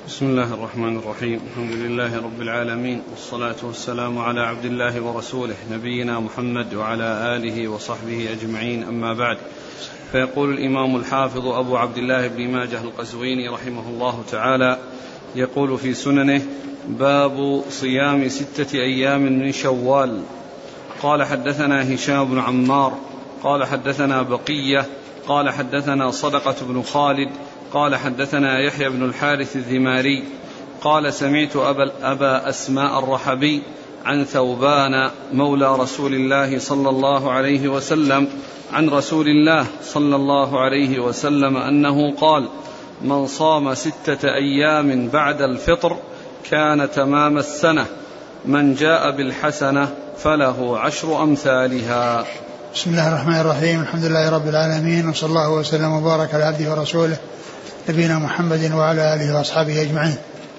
بسم الله الرحمن الرحيم. الحمد لله رب العالمين، والصلاة والسلام على عبد الله ورسوله نبينا محمد وعلى آله وصحبه أجمعين، أما بعد. فيقول الإمام الحافظ أبو عبد الله بن ماجه القزويني رحمه الله تعالى، يقول في سننه: باب صيام 6 أيام من شوال. قال حدثنا هشام بن عمار قال حدثنا بقية قال حدثنا صدقة بن خالد قال حدثنا يحيى بن الحارث الذماري قال: سمعت أبا أسماء الرحبي عن ثوبان مولى رسول الله صلى الله عليه وسلم عن رسول الله صلى الله عليه وسلم أنه قال: من صام 6 أيام بعد الفطر كان تمام السنة، من جاء بالحسنة فله 10 أمثالها. بسم الله الرحمن الرحيم. الحمد لله رب العالمين، وصلى الله وسلم وبارك على عبده ورسوله نبينا محمد وعلى آله وأصحابه أجمعين.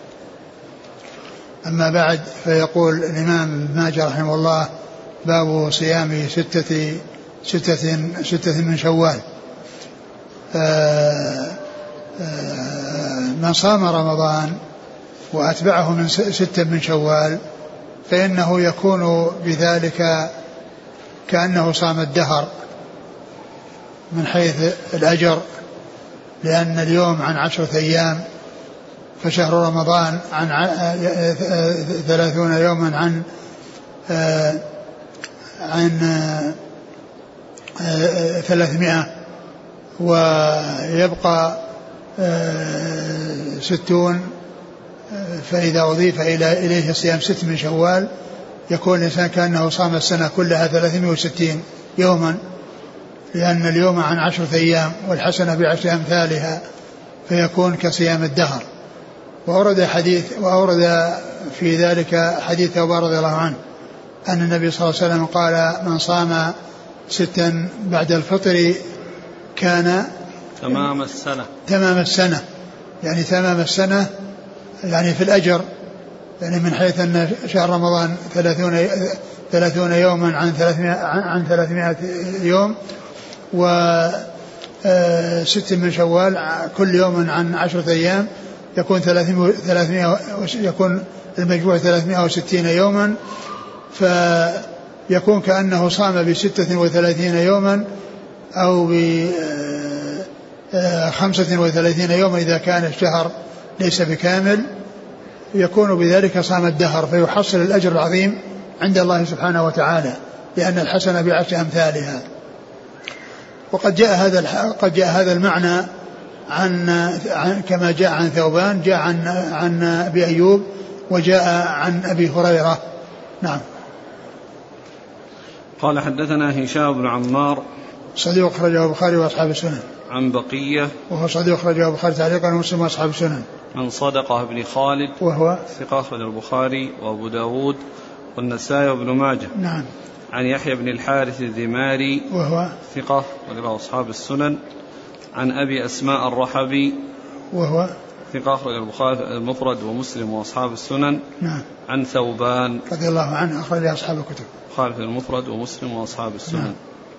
أما بعد، فيقول الإمام ابن ماجه رحمه الله: باب صيام 6 من شوال. من صام رمضان وأتبعه من 6 من شوال فإنه يكون بذلك كأنه صام الدهر من حيث الأجر، لأن اليوم عن 10 أيام، فشهر رمضان عن 30 يوما عن 300، ويبقى 60. فإذا أضيف إليه صيام 6 من شوال يكون الإنسان كأنه صام السنة كلها 360 يوما، لأن اليوم عن 10 أيام والحسنة ب10 أمثالها، فيكون كصيام الدهر. وأورد في ذلك حديث ثوبان رضي الله عنه أن النبي صلى الله عليه وسلم قال: من صام 6 بعد الفطر كان تمام السنة، يعني تمام السنة، يعني في الأجر، يعني من حيث أن شهر رمضان 30 يوما عن 300 يوم، و6 من شوال كل يوم عن 10 أيام، يكون 300 يكون المجموع 360 يوما، فيكون كأنه صام ب36 يوما أو ب35 يوما إذا كان الشهر ليس بكامل، يكون بذلك صام الدهر، فيحصل الأجر العظيم عند الله سبحانه وتعالى، لأن الحسنة ب10 أمثالها. وقد جاء هذا المعنى كما جاء عن ثوبان، جاء عن أبي أيوب، وجاء عن أبي هريرة. نعم. قال حدثنا هشام بن عمار صديق أخرجه البخاري وأصحاب السنن. عن بقية وهو صديق أخرجه البخاري تعليقا ومسلم وأصحاب السنن. عن صدقة بن خالد وهو ثقة أخرج البخاري وأبو داود والنسائي وابن ماجه. نعم. عن يحيى بن الحارث الذماري وهو ثقة وله أصحاب السنن. عن أبي أسماء الرحبي وهو ثقة أخرج البخاري المفرد ومسلم وأصحاب السنن. نعم. عن ثوبان رضي الله عنه أخرج أصحاب الكتب، البخاري المفرد ومسلم وأصحاب السنن. نعم.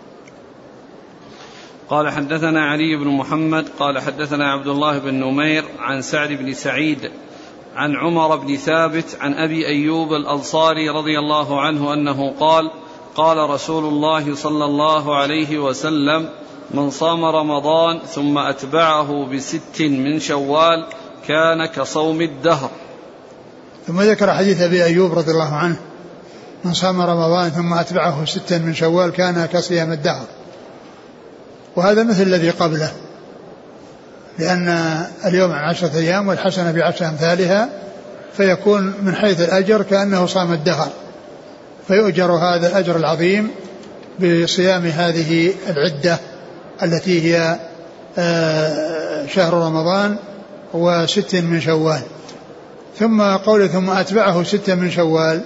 قال حدثنا علي بن محمد قال حدثنا عبد الله بن نمير عن سعد بن سعيد عن عمر بن ثابت عن أبي أيوب الأنصاري رضي الله عنه أنه قال: قال رسول الله صلى الله عليه وسلم: من صام رمضان ثم أتبعه ب6 من شوال كان كصوم الدهر. ثم ذكر حديث أبي أيوب رضي الله عنه: من صام رمضان ثم أتبعه 6 من شوال كان كصيام الدهر. وهذا مثل الذي قبله، لأن اليوم عن 10 أيام والحسنة ب10 أمثالها، فيكون من حيث الأجر كأنه صام الدهر، فيؤجر هذا الأجر العظيم بصيام هذه العدة التي هي شهر رمضان و6 من شوال. ثم قوله ثم أتبعه 6 من شوال،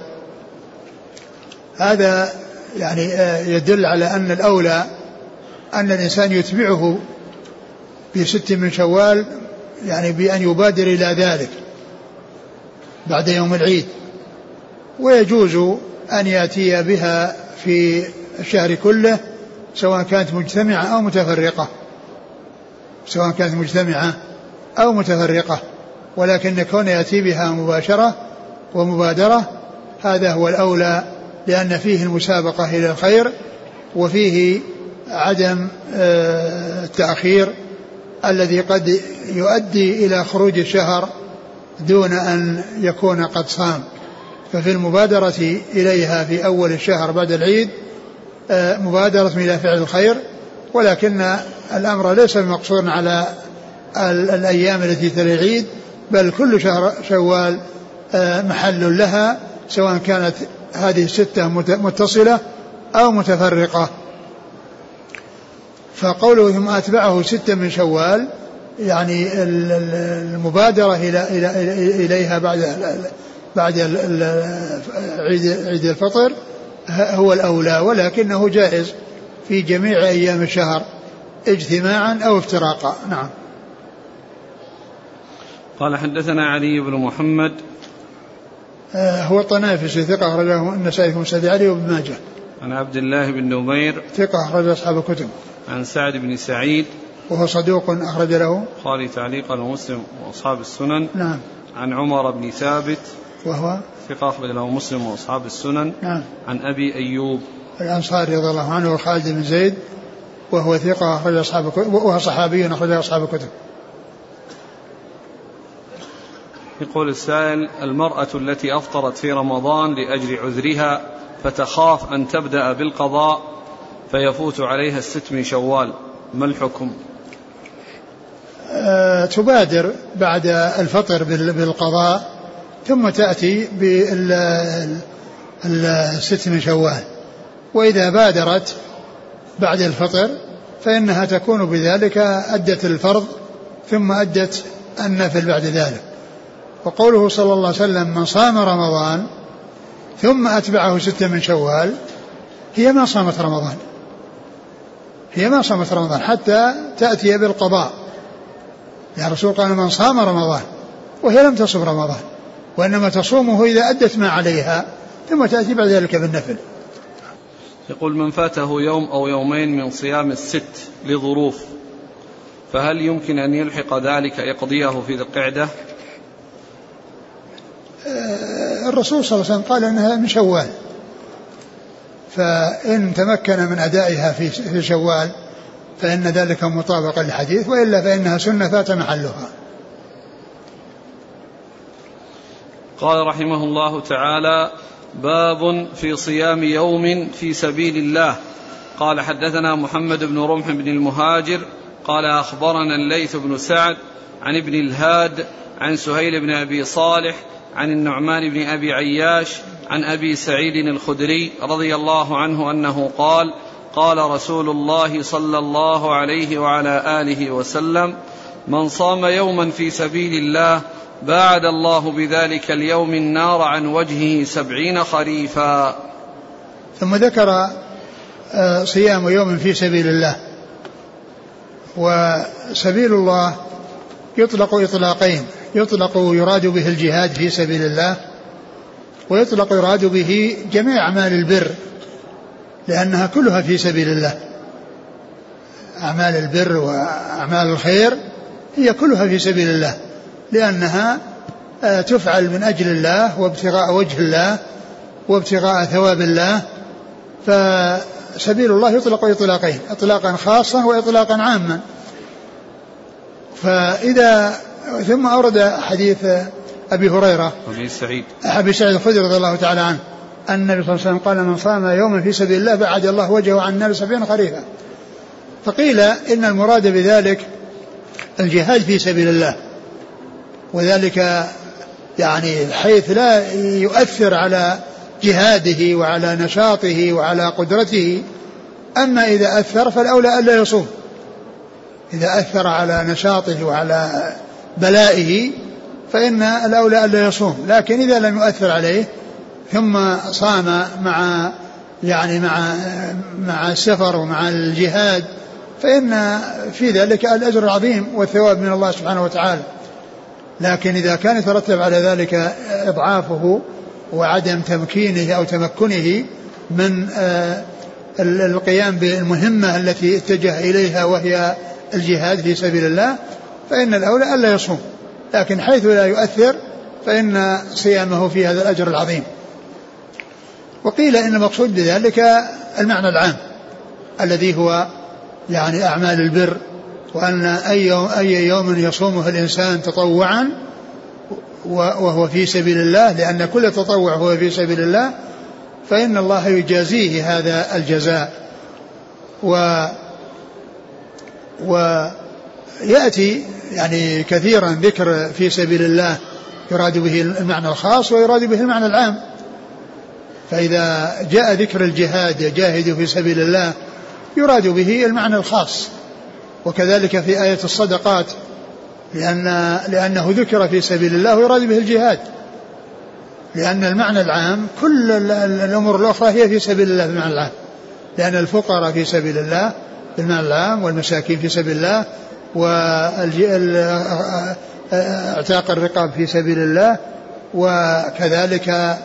هذا يعني يدل على أن الأولى أن الإنسان يتبعه ب6 من شوال، يعني بأن يبادر إلى ذلك بعد يوم العيد، ويجوز أن يأتي بها في الشهر كله سواء كانت مجتمعة أو متفرقة، ولكن كون يأتي بها مباشرة ومبادرة هذا هو الأولى، لأن فيه المسابقة إلى الخير وفيه عدم التأخير الذي قد يؤدي إلى خروج الشهر دون أن يكون قد صام. ففي المبادرة إليها في أول الشهر بعد العيد مبادرة إلى فعل الخير، ولكن الأمر ليس مقصورا على الأيام التي تلي العيد، بل كل شهر شوال محل لها، سواء كانت هذه الستة متصلة أو متفرقة. فقوله ثم أتبعه 6 من شوال يعني المبادرة إليها بعد عيد الفطر هو الأولى، ولكنه جائز في جميع أيام الشهر اجتماعا أو افتراقا. نعم. قال حدثنا علي بن محمد هو الطنافسي ثقة أخرجه النسائي في مسند علي وابن ماجه. عن عبد الله بن نمير ثقة أخرج أصحاب الكتب. عن سعد بن سعيد وهو صدوق أخرج له البخاري تعليقا ومسلم وأصحاب السنن. نعم. عن عمر بن ثابت وهو ثقة أخرج له مسلم وأصحاب السنن. نعم. عن أبي أيوب الأنصاري رضي الله عنه وخالد بن زيد وهو ثقة أخرج أصحاب الكتب وهو صحابي أخرج أصحاب الكتب. يقول السائل: المرأة التي أفطرت في رمضان لأجل عذرها فتخاف أن تبدأ بالقضاء فيفوت عليها 6 من شوال، ما الحكم؟ تبادر بعد الفطر بالقضاء ثم تأتي بال6 من شوال، وإذا بادرت بعد الفطر فإنها تكون بذلك أدت الفرض ثم أدت النفل بعد ذلك. وقوله صلى الله عليه وسلم: من صام رمضان ثم أتبعه 6 من شوال، هي ما صامت رمضان حتى تأتي بالقضاء. يا رسول قال: من صام رمضان، وهي لم تصم رمضان، وإنما تصومه إذا أدت ما عليها ثم تأتي بعد ذلك بالنفل. يقول: من فاته يوم أو يومين من صيام 6 لظروف، فهل يمكن أن يلحق ذلك يقضيه في ذي القعدة؟ الرسول صلى الله عليه وسلم قال أنها من شوال، فإن تمكن من أدائها في شوال فإن ذلك مطابقا للحديث، وإلا فإنها سنة فات محلها. قال رحمه الله تعالى: باب في صيام يوم في سبيل الله. قال حدثنا محمد بن رمح بن المهاجر قال أخبرنا الليث بن سعد عن ابن الهاد عن سهيل بن أبي صالح عن النعمان بن أبي عياش عن أبي سعيد الخدري رضي الله عنه أنه قال: قال رسول الله صلى الله عليه وعلى آله وسلم: من صام يوما في سبيل الله باعد الله بذلك اليوم النار عن وجهه 70 خريفا. ثم ذكر صيام يوم في سبيل الله. وسبيل الله يطلق إطلاقين: يطلق يراد به الجهاد في سبيل الله، ويطلق يراد به جميع أعمال البر، لأنها كلها في سبيل الله. أعمال البر وأعمال الخير هي كلها في سبيل الله، لأنها تفعل من أجل الله وابتغاء وجه الله وابتغاء ثواب الله. فسبيل الله يطلق إطلاقين: إطلاقا خاصا وإطلاقا عاما. ثم أورد حديث أبي هريرة أبي سعيد الخدري رضي الله تعالى عنه أن النبي صلى الله عليه وسلم قال: من صام يوما في سبيل الله بعد الله وجهه عن النار 70 خريفا. فقيل إن المراد بذلك الجهاد في سبيل الله، وذلك يعني حيث لا يؤثر على جهاده وعلى نشاطه وعلى قدرته. أما إذا أثر فالأولى ألا يصوم، إذا أثر على نشاطه وعلى بلائه فإن الأولى ألا يصوم. لكن إذا لم يؤثر عليه ثم صام مع السفر ومع الجهاد فإن في ذلك الأجر العظيم والثواب من الله سبحانه وتعالى. لكن إذا كان يترتب على ذلك إضعافه وعدم تمكينه أو تمكنه من القيام بالمهمة التي اتجه إليها وهي الجهاد في سبيل الله فإن الأولى ألا يصوم، لكن حيث لا يؤثر فإن صيامه في هذا الأجر العظيم. وقيل إن المقصود بذلك المعنى العام الذي هو يعني أعمال البر، وأن أي يوم يصومه الإنسان تطوعا وهو في سبيل الله، لأن كل تطوع هو في سبيل الله، فإن الله يجازيه هذا الجزاء. ويأتي يعني كثيرا ذكر في سبيل الله يراد به المعنى الخاص ويراد به المعنى العام. فإذا جاء ذكر الجهاد يجاهد في سبيل الله يراد به المعنى الخاص، وكذلك في آية الصدقات لأنه ذكر في سبيل الله ويراد به الجهاد، لأن المعنى العام كل الأمور الأخرى هي في سبيل الله بالمعنى العام، لأن الفقراء في سبيل الله بالمعنى العام، والمساكين في سبيل الله، واعتاق الرقاب في سبيل الله، وكذلك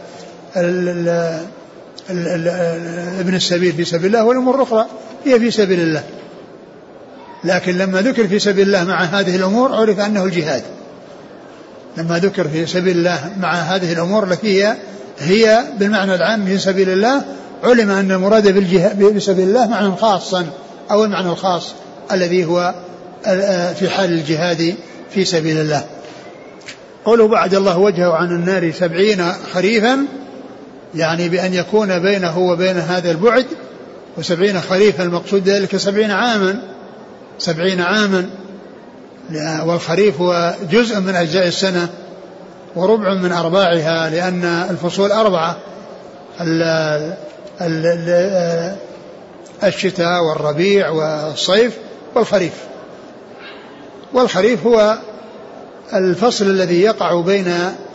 ابن السبيل في سبيل الله، والأمور الأخرى هي في سبيل الله. لكن لما ذكر في سبيل الله مع هذه الأمور عرف أنه الجهاد. لما ذكر في سبيل الله مع هذه الأمور التي هي بالمعنى العام في سبيل الله علم أن المراد بسبيل الله معنى خاصا، أو المعنى الخاص الذي هو في حال الجهاد في سبيل الله. قوله بعد الله وجهه عن النار 70 خريفا، يعني بأن يكون بينه وبين هذا البعد، و70 خريفا المقصود ذلك 70 عاما، والخريف هو جزء من أجزاء السنة وربع من أرباعها، لأن الفصول 4: الشتاء والربيع والصيف والخريف. والخريف هو الفصل الذي يقع بين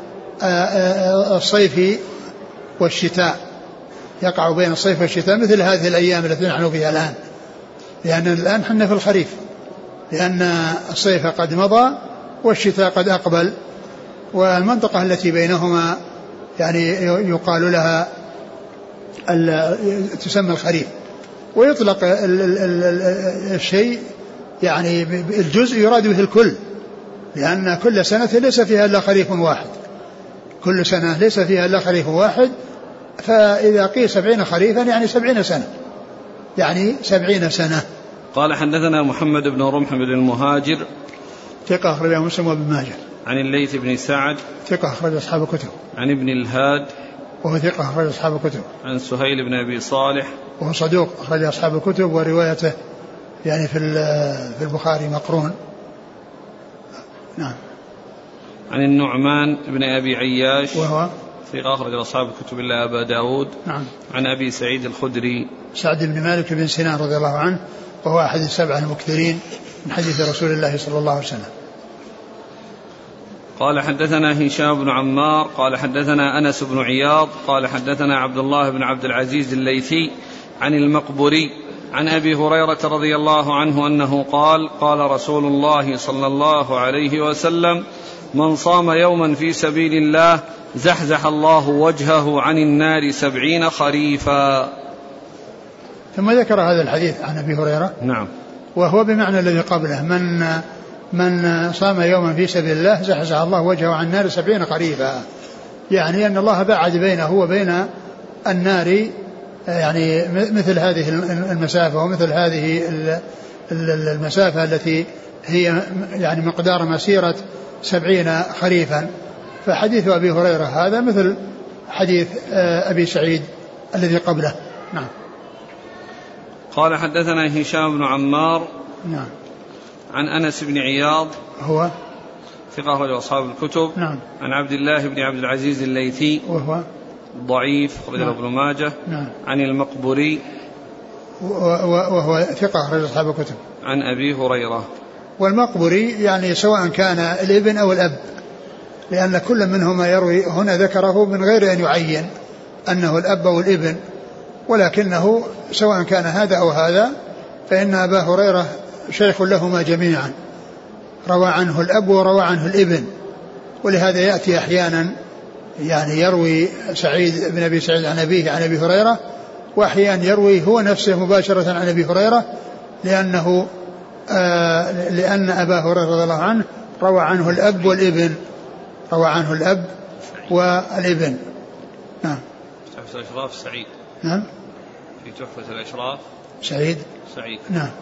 الصيف والشتاء، يقع بين الصيف والشتاء، مثل هذه الأيام التي نحن فيها الآن، لأن الآن حنا في الخريف، لأن الصيف قد مضى والشتاء قد أقبل، والمنطقة التي بينهما يعني يقال لها تسمى الخريف. ويطلق الشيء يعني الجزء يراد به الكل، لأن كل سنة ليس فيها إلا خريف واحد، كل سنة ليس فيها إلا خريف واحد. فإذا قيل 70 خريفا يعني 70 سنة، يعني 70 سنة. قال حدثنا محمد بن رمح بن المهاجر ثقة أخرج مسلم وابن ماجه. عن الليث بن سعد ثقة أخرج أصحاب الكتب. عن ابن الهاد وهو ثقة أخرج أصحاب الكتب. عن سهيل بن أبي صالح وهو صدوق أخرج أصحاب الكتب، وروايته يعني في البخاري مقرون. نعم. عن النعمان بن أبي عياش وهو ثقة أخرج أصحاب الكتب إلا أبا داود. نعم. عن أبي سعيد الخدري سعد بن مالك بن سنان رضي الله عنه، وهو أحد السبعة المكثرين من حديث رسول الله صلى الله عليه وسلم. قال حدثنا هشام بن عمار قال حدثنا أنس بن عياض قال حدثنا عبد الله بن عبد العزيز الليثي عن المقبري عن أبي هريرة رضي الله عنه أنه قال قال رسول الله صلى الله عليه وسلم: من صام يوما في سبيل الله زحزح الله وجهه عن النار 70 خريفا. ثم ذكر هذا الحديث عن أبي هريرة. نعم. وهو بمعنى الذي قبله: من صام يوما في سبيل الله زحزح الله وجهه عن النار 70 خريفا، يعني أن الله بعد بينه وبين النار يعني مثل هذه المسافة، ومثل هذه المسافة التي هي يعني مقدار مسيرة 70 خريفا. فحديث أبي هريرة هذا مثل حديث أبي سعيد الذي قبله. نعم. قال حدثنا هشام بن عمار. نعم. عن أنس بن عياض هو ثقة أخرج أصحاب الكتب. نعم. عن عبد الله بن عبد العزيز الليثي وهو ضعيف أخرج ابن ماجه. نعم. عن المقبري وهو ثقة أخرج أصحاب الكتب. عن أبي هريرة. والمقبري يعني سواء كان الابن أو الأب، لأن كل منهما يروي، هنا ذكره من غير أن يعين أنه الأب أو الابن، ولكنه سواء كان هذا أو هذا فإن أبا هريرة شيخ لهما جميعا، روى عنه الأب وروى عنه الابن، ولهذا يأتي أحيانا يعني يروي سعيد بن أبي سعيد عن أبيه عن أبي هريرة، وأحيانا يروي هو نفسه مباشرة عن أبي هريرة، لأن أبا هريرة رضي الله عنه روى عنه الأب والابن، روى عنه الأب والابن. نعم. تحفة الأشراف سعيد. نعم. في تحفة الأشراف سعيد. نعم.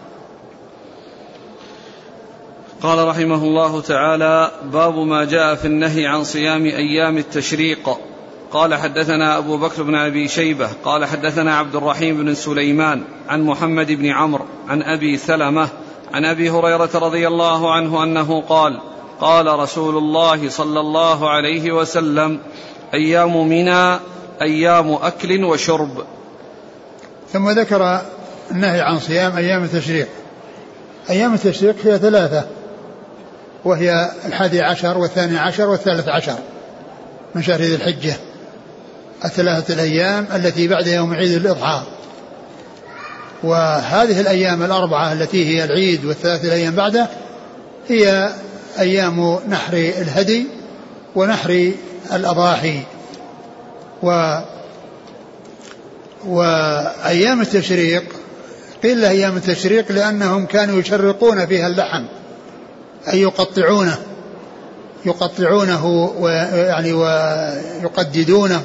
قال رحمه الله تعالى: باب ما جاء في النهي عن صيام أيام التشريق. قال حدثنا أبو بكر بن أبي شيبة قال حدثنا عبد الرحيم بن سليمان عن محمد بن عمرو عن أبي سلمة عن أبي هريرة رضي الله عنه أنه قال: قال رسول الله صلى الله عليه وسلم: أيام منى أيام أكل وشرب. ثم ذكر النهي عن صيام أيام التشريق. أيام التشريق هي 3، وهي 11 و12 و13 من شهر ذي الحجة، 3 الأيام التي بعد يوم عيد الأضحى. وهذه الأيام 4 التي هي العيد و3 الأيام بعده هي أيام نحر الهدي ونحر الأضاحي. وأيام التشريق قيل له أيام التشريق لأنهم كانوا يشرقون فيها اللحم، أي يقطعونه ويعني ويقددونه،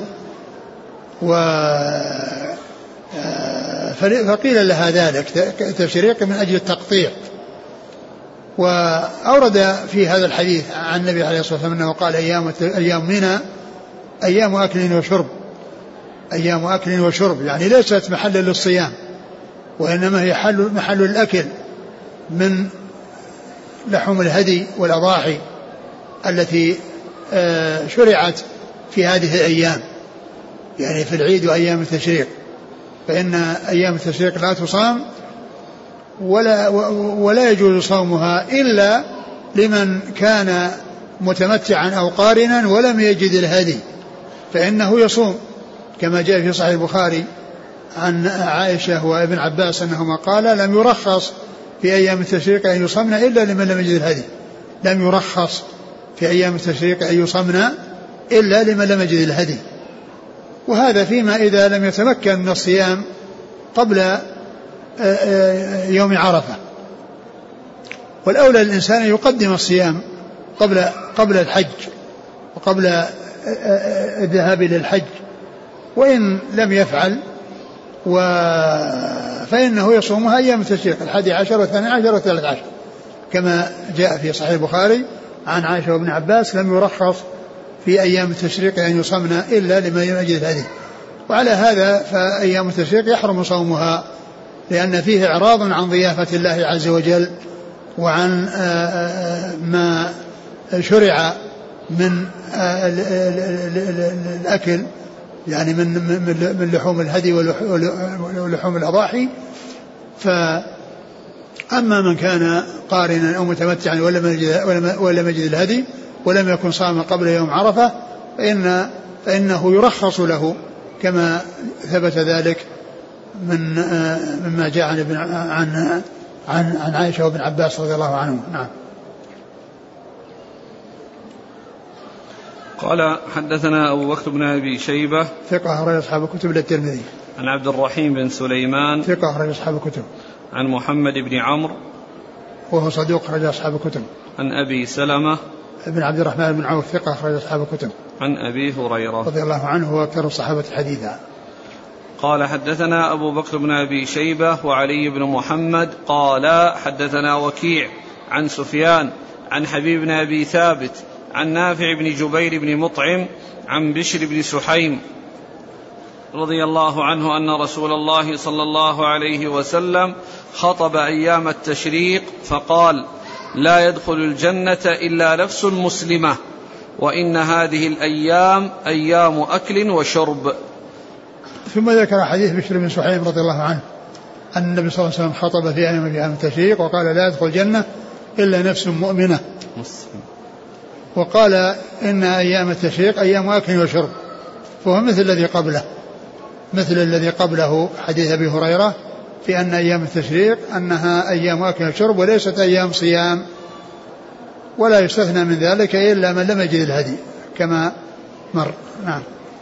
فقيل لها ذلك تشريق من أجل التقطيع. وأورد في هذا الحديث عن النبي عليه الصلاة والسلام أنه قال: أيام منى أيام أكل وشرب. أيام أكل وشرب يعني ليست محل للصيام، وإنما هي محل الأكل من لحوم الهدي والأضاحي التي شرعت في هذه الأيام، يعني في العيد وأيام التشريق. فإن أيام التشريق لا تصام ولا يجوز صومها إلا لمن كان متمتعا أو قارنا ولم يجد الهدي، فإنه يصوم، كما جاء في صحيح البخاري عن عائشة وابن عباس أنهما قال: لم يرخص في أيام التشريق أن يصمن إلا لمن لم يجد الهدي. لم يرخص في أيام التشريق أن يصمن إلا لمن لم يجد الهدي. وهذا فيما إذا لم يتمكن من الصيام قبل يوم عرفة. والأولى للإنسان أن يقدم الصيام قبل الحج وقبل الذهاب إلى الحج، وإن لم يفعل فإنه يصومها أيام التشريق 11 و12 و13 كما جاء في صحيح البخاري عن عائشة وابن عباس: لم يرخص في أيام التشريق أن يصمن إلا لمن يجد الهدي. وعلى هذا فأيام التشريق يحرم صومها، لأن فيه إعراض عن ضيافة الله عز وجل وعن ما شرع من الأكل، يعني من لحوم الهدي ولحوم الأضاحي. فأما من كان قارنا أو متمتعا ولم يجد الهدي ولم يكن صام قبل يوم عرفة فإنه يرخص له، كما ثبت ذلك مما جاء عن عائشة وابن عباس رضي الله عنهم. نعم. قال حدثنا أبو بكر بن أبي شيبة ثقة أخرج أصحاب الكتب إلا الترمذي. عن عبد الرحيم بن سليمان ثقة أخرج أصحاب الكتب. عن محمد بن عمرو وهو صدوق أخرج أصحاب الكتب. عن أبي سلمة ابن عبد الرحمن بن عوف ثقة أخرج أصحاب الكتب. عن أبي هريرة رضي الله عنه هو أكثر الصحابة حديثا. قال حدثنا أبو بكر بن أبي شيبة وعلي بن محمد قال حدثنا وكيع عن سفيان عن حبيب بن أبي ثابت عن نافع بن جبير بن مطعم عن بشر بن سحيم رضي الله عنه أن رسول الله صلى الله عليه وسلم خطب أيام التشريق فقال: لا يدخل الجنة إلا نفس مسلمة، وإن هذه الأيام أيام أكل وشرب. ثم ذكر حديث بشر بن سحيم رضي الله عنه أن النبي صلى الله عليه وسلم خطب في أيام التشريق وقال: لا يدخل الجنة إلا نفس مؤمنة. وقال: إن أيام التشريق أيام أكل وشرب، فهو مثل الذي قبله حديث أبي هريرة في أن أيام التشريق أنها أيام أكل وشرب وليست أيام صيام، ولا يستثنى من ذلك إلا من لم يجد الهدي كما مر. نعم.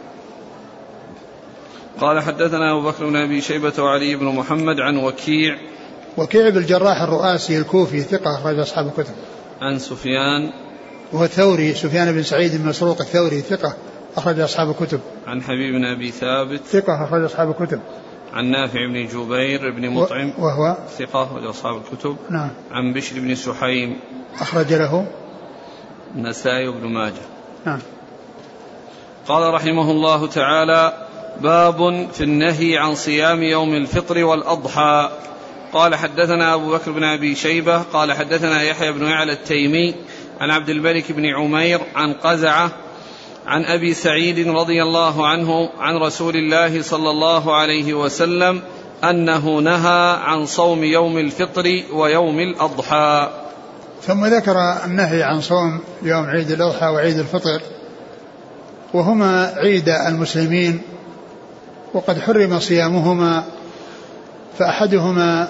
قال حدثنا أبو بكر بن أبي شيبة وعلي بن محمد عن وكيع بالجراح الرؤاسي الكوفي ثقة أخرج أصحاب الكتب. عن سفيان وهو الثوري سفيان بن سعيد بن مسروق الثوري ثقة أخرج أصحاب الكتب. عن حبيب بن أبي ثابت ثقة أخرج أصحاب الكتب. عن نافع بن جبير بن مطعم وهو ثقة أخرج أصحاب الكتب. نعم. عن بشر بن سحيم أخرج له النسائي وابن ماجه. نعم. قال رحمه الله تعالى: باب في النهي عن صيام يوم الفطر والأضحى. قال حدثنا أبو بكر بن أبي شيبة قال حدثنا يحيى بن يعلى التيمي عن عبد الملك بن عمير عن قزعة عن أبي سعيد رضي الله عنه عن رسول الله صلى الله عليه وسلم أنه نهى عن صوم يوم الفطر ويوم الأضحى. ثم ذكر النهي عن صوم يوم عيد الأضحى وعيد الفطر، وهما عيد المسلمين وقد حرم صيامهما، فأحدهما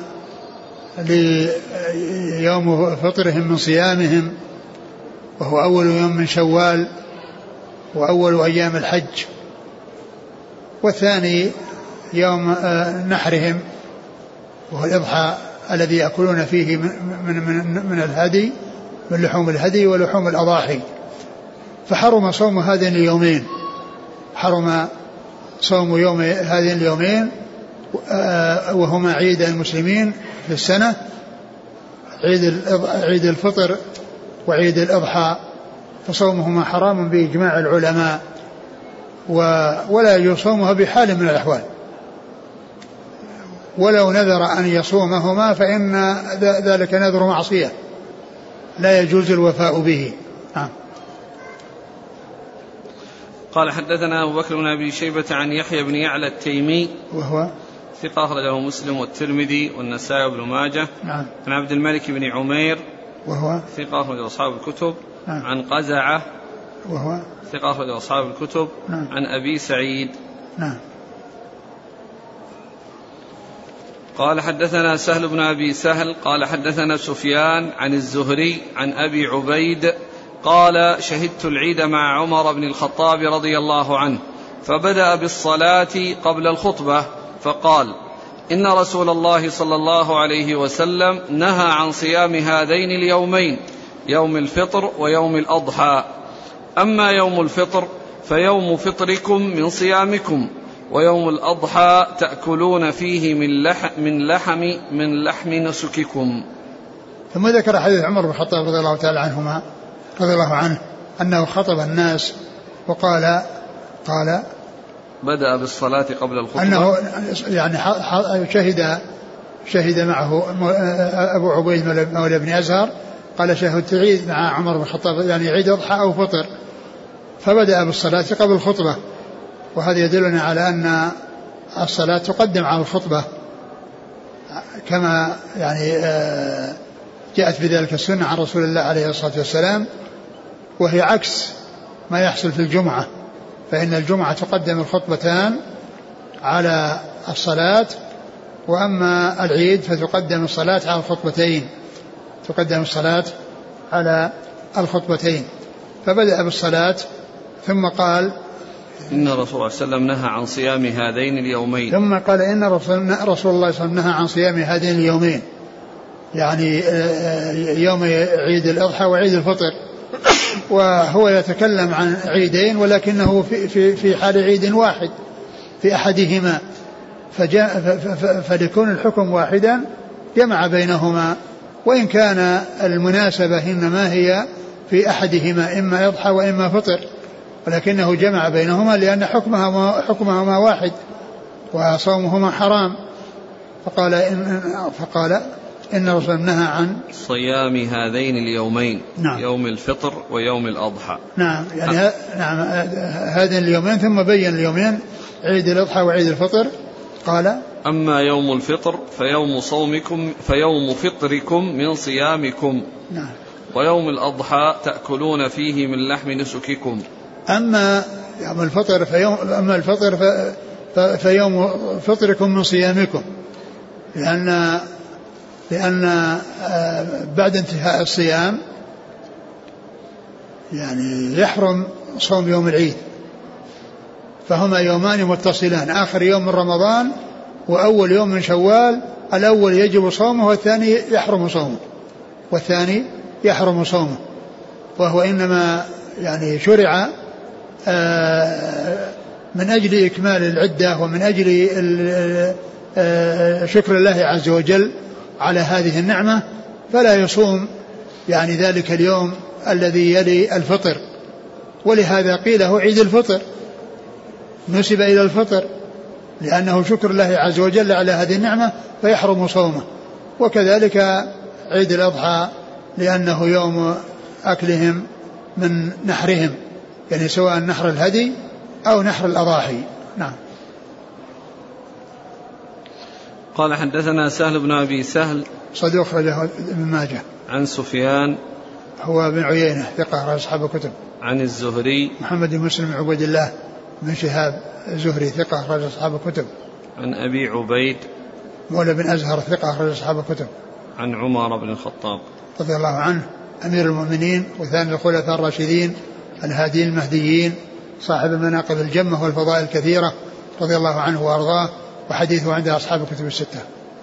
ليوم فطرهم من صيامهم وهو أول يوم من شوال وأول أيام الحج، والثاني يوم نحرهم وهو الإضحى الذي يأكلون فيه من الهدي، من لحوم الهدي ولحوم الأضاحي. فحرم صوم هذين اليومين، حرم صوم يوم هذين اليومين وهما عيد المسلمين في السنة، عيد الفطر وعيد الأضحى، فصومهما حرام بإجماع العلماء، ولا يصومها بحال من الأحوال، ولو نذر أن يصومهما فإن ذلك نذر معصية لا يجوز الوفاء به. قال حدثنا أبو بكر بن أبي شيبة عن يحيى بن يعلى التيمي وهو ثقة أخرجه مسلم والترمذي والنسائي وابن ماجه. نعم. عن عبد الملك بن عمير وهو ثقة أخرجه أصحاب الكتب. نعم. عن قزعة وهو ثقة أخرجه أصحاب الكتب. نعم. عن أبي سعيد. نعم. قال حدثنا سهل بن أبي سهل قال حدثنا سفيان عن الزهري عن أبي عبيد قال: شهدت العيد مع عمر بن الخطاب رضي الله عنه، فبدأ بالصلاة قبل الخطبة فقال: إن رسول الله صلى الله عليه وسلم نهى عن صيام هذين اليومين، يوم الفطر ويوم الأضحى. أما يوم الفطر فيوم فطركم من صيامكم، ويوم الأضحى تأكلون فيه من لحم نسككم. ثم ذكر حديث عمر بن الخطاب رضي الله تعالى عنهما رضي الله عنه أنه خطب الناس وقال بدأ بالصلاة قبل الخطبة، أنه يعني شهد معه أبو عبيد مولى بن أزهر، قال شهدت عيد مع عمر بن الخطاب، يعني عيد أضحى أو فطر، فبدأ بالصلاة قبل الخطبة. وهذا يدلنا على أن الصلاة تقدم على الخطبة كما يعني جاءت بذلك السنة عن رسول الله عليه الصلاة والسلام، وهي عكس ما يحصل في الجمعة، فإن الجمعة تقدم الخطبتان على الصلاة، وأما العيد فتقدم الصلاة على الخطبتين، تقدم الصلاة على الخطبتين. فبدأ بالصلاة ثم قال: إن رسول الله صلى الله عليه وسلم نهى عن صيام هذين اليومين. ثم قال: إن رسول الله صلى الله عليه وسلم نهى عن صيام هذين اليومين، يعني يوم عيد الأضحى وعيد الفطر. وهو يتكلم عن عيدين ولكنه في حال عيد واحد في أحدهما، فليكون الحكم واحدا جمع بينهما، وإن كان المناسبة إنما هي في أحدهما، إما أضحى وإما فطر، ولكنه جمع بينهما لأن حكمهما واحد وصومهما حرام. فقال إن الرسول نهى عن صيام هذين اليومين. نعم. يوم الفطر ويوم الأضحى. نعم، يعني نعم هذين اليومين، ثم بين اليومين عيد الأضحى وعيد الفطر. قال: أما يوم الفطر فيوم فطركم من صيامكم. نعم. ويوم الأضحى تأكلون فيه من لحم نسككم. أما يوم الفطر فيوم فطركم من صيامكم، لأن بعد انتهاء الصيام يعني يحرم صوم يوم العيد، فهما يومان متصلان، آخر يوم من رمضان وأول يوم من شوال، الأول يجب صومه والثاني يحرم صومه، وهو إنما يعني شرع من أجل إكمال العدة ومن أجل شكر الله عز وجل على هذه النعمة، فلا يصوم يعني ذلك اليوم الذي يلي الفطر، ولهذا قيل هو عيد الفطر، نسب إلى الفطر لأنه شكر الله عز وجل على هذه النعمة فيحرم صومه. وكذلك عيد الأضحى لأنه يوم أكلهم من نحرهم، يعني سواء نحر الهدي أو نحر الأضاحي. نعم. قال حدثنا سهل بن أبي سهل صدوق أخرجه ابن ماجه. عن سفيان هو بن عيينة ثقة أخرج أصحاب الكتب. عن الزهري محمد بن مسلم بن عبيد الله بن شهاب الزهري ثقة أخرج أصحاب الكتب. عن أبي عبيد مولى بن أزهر ثقة أخرج أصحاب الكتب. عن عمر بن الخطاب رضي الله عنه أمير المؤمنين وثاني الخلفاء الراشدين الهاديين المهديين صاحب المناقب الجمة والفضائل الكثيرة رضي الله عنه وأرضاه، وحديثه عند أصحاب الكتب الستة.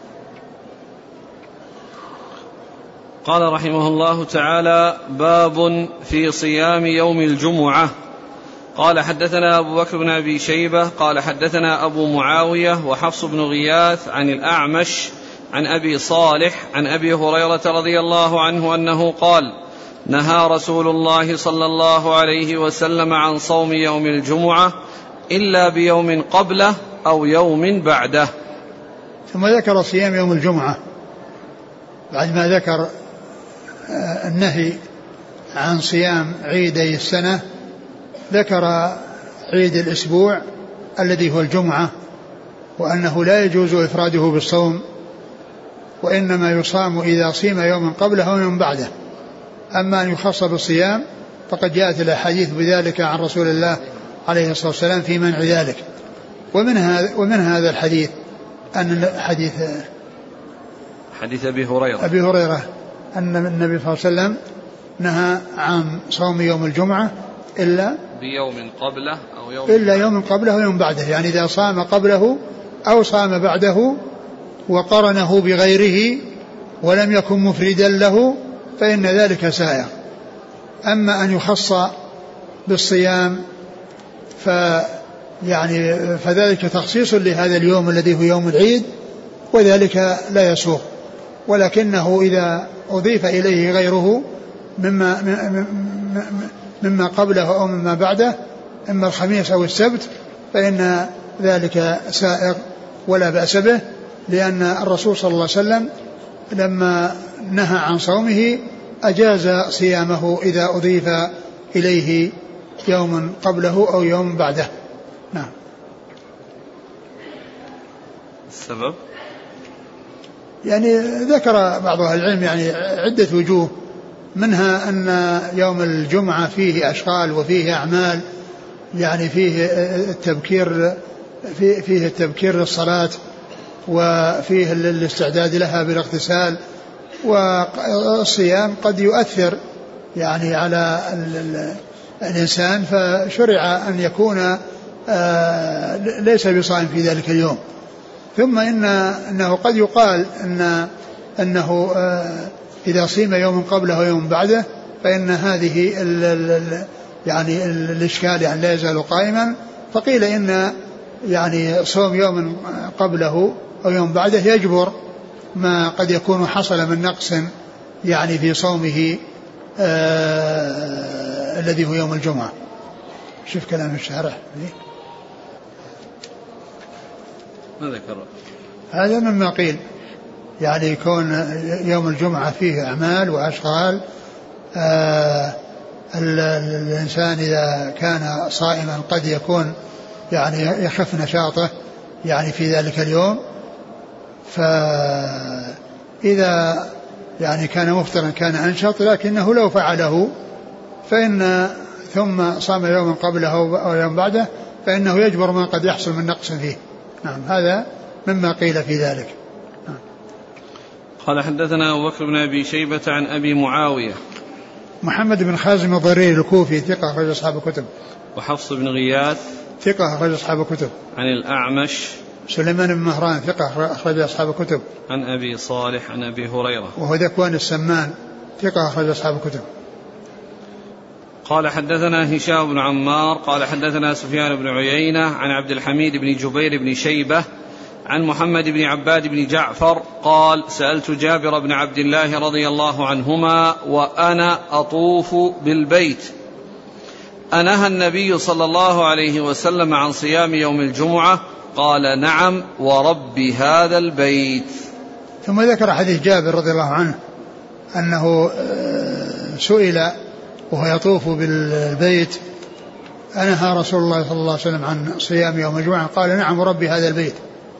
قال رحمه الله تعالى: باب في صيام يوم الجمعة. قال حدثنا أبو بكر بن أبي شيبة قال حدثنا أبو معاوية وحفص بن غياث عن الأعمش عن أبي صالح عن أبي هريرة رضي الله عنه أنه قال: نهى رسول الله صلى الله عليه وسلم عن صوم يوم الجمعة إلا بيوم قبله أو يوم بعده. ثم ذكر صيام يوم الجمعة بعد ما ذكر النهي عن صيام عيدي السنة، ذكر عيد الأسبوع الذي هو الجمعة، وأنه لا يجوز إفراده بالصوم، وإنما يصام إذا صيم يوم قبله أو يوم بعده. أما أن يخص بالصيام فقد جاءت الأحاديث بذلك عن رسول الله عليه الصلاة والسلام في منع ذلك. ومن هذا الحديث أن حديث أبي هريرة أن النبي صلى الله عليه وسلم نهى عن صوم يوم الجمعة إلا بيوم قبله إلا يوم قبله ويوم بعده، يعني إذا صام قبله أو صام بعده وقرنه بغيره ولم يكن مفردا له فإن ذلك سائغ. أما أن يخص بالصيام فذلك تخصيص لهذا اليوم الذي هو يوم العيد، وذلك لا يسوغ، ولكنه إذا أضيف إليه غيره مما قبله أو مما بعده إما الخميس أو السبت فإن ذلك سائغ ولا بأس به، لأن الرسول صلى الله عليه وسلم لما نهى عن صومه أجاز صيامه إذا أضيف إليه يوم قبله أو يوم بعده. نعم. السبب يعني ذكر بعض أهل العلم يعني عدة وجوه، منها أن يوم الجمعة فيه أشغال وفيه أعمال، يعني فيه التبكير للصلاة وفيه الاستعداد لها بالاغتسال، والصيام قد يؤثر يعني على الإنسان، فشرع أن يكون ليس بصائم في ذلك اليوم. ثم إنه قد يقال أنه إذا صيم يوم قبله ويوم بعده فإن هذه يعني الإشكال يعني لا يزال قائما، فقيل إن يعني صوم يوم قبله أو يوم بعده يجبر ما قد يكون حصل من نقص يعني في صومه الذي هو يوم الجمعة. شوف كلام الشارح ما ذكر هذا مما قيل، يعني يكون يوم الجمعة فيه أعمال وأشغال، الإنسان إذا كان صائما قد يكون يعني يخف نشاطه يعني في ذلك اليوم، فإذا يعني كان مفطرا كان أنشط، لكنه لو فعله ثم صام يوما قبله أو يوم بعده فإنه يجبر ما قد يحصل من نقص فيه. نعم، هذا مما قيل في ذلك. نعم. قال حدثنا أبو بكر بن أبي شيبة عن أبي معاوية محمد بن خازم الضرير الكوفي ثقة أخرج أصحاب الكتب. وحفص بن غياث ثقة أخرج أصحاب الكتب. عن الأعمش سليمان بن مهران ثقة أخرج أصحاب الكتب. عن أبي صالح عن أبي هريرة وهو ذكوان السمان ثقة أخرج أصحاب الكتب. قال حدثنا هشام بن عمار قال حدثنا سفيان بن عيينة عن عبد الحميد بن جبير بن شيبة عن محمد بن عباد بن جعفر قال سألت جابر بن عبد الله رضي الله عنهما وأنا أطوف بالبيت أنهى النبي صلى الله عليه وسلم عن صيام يوم الجمعة؟ قال نعم ورب هذا البيت. ثم ذكر حديث جابر رضي الله عنه أنه سئل وهو يطوف بالبيت أنهى رسول الله صلى الله عليه وسلم عن صيام يوم الجمعة؟ قال نعم ورب هذا البيت.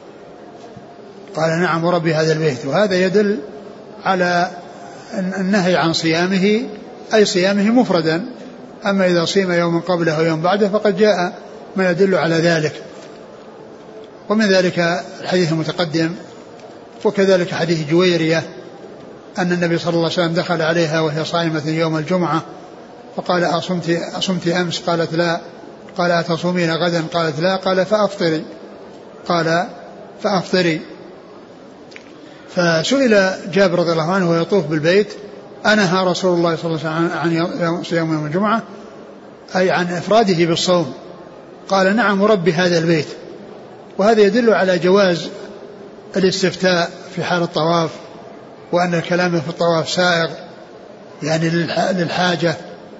قال نعم ورب هذا البيت. وهذا يدل على النهي عن صيامه أي صيامه مفردا. أما إذا صيم يوم قبله ويوم بعده فقد جاء ما يدل على ذلك. ومن ذلك الحديث المتقدم وكذلك حديث جويرية أن النبي صلى الله عليه وسلم دخل عليها وهي صائمة يوم الجمعة فقال أصمت أمس؟ قالت لا. قال أتصومين غدا؟ قالت لا. قال فأفطري. قال فأفطري. فسئل جابر رضي الله عنه ويطوف بالبيت أنهى رسول الله صلى الله عليه وسلم عن صيام يوم الجمعة أي عن إفراده بالصوم؟ قال نعم ورب هذا البيت. وهذا يدل على جواز الاستفتاء في حال الطواف وأن الكلام في الطواف سائغ يعني للحاجة.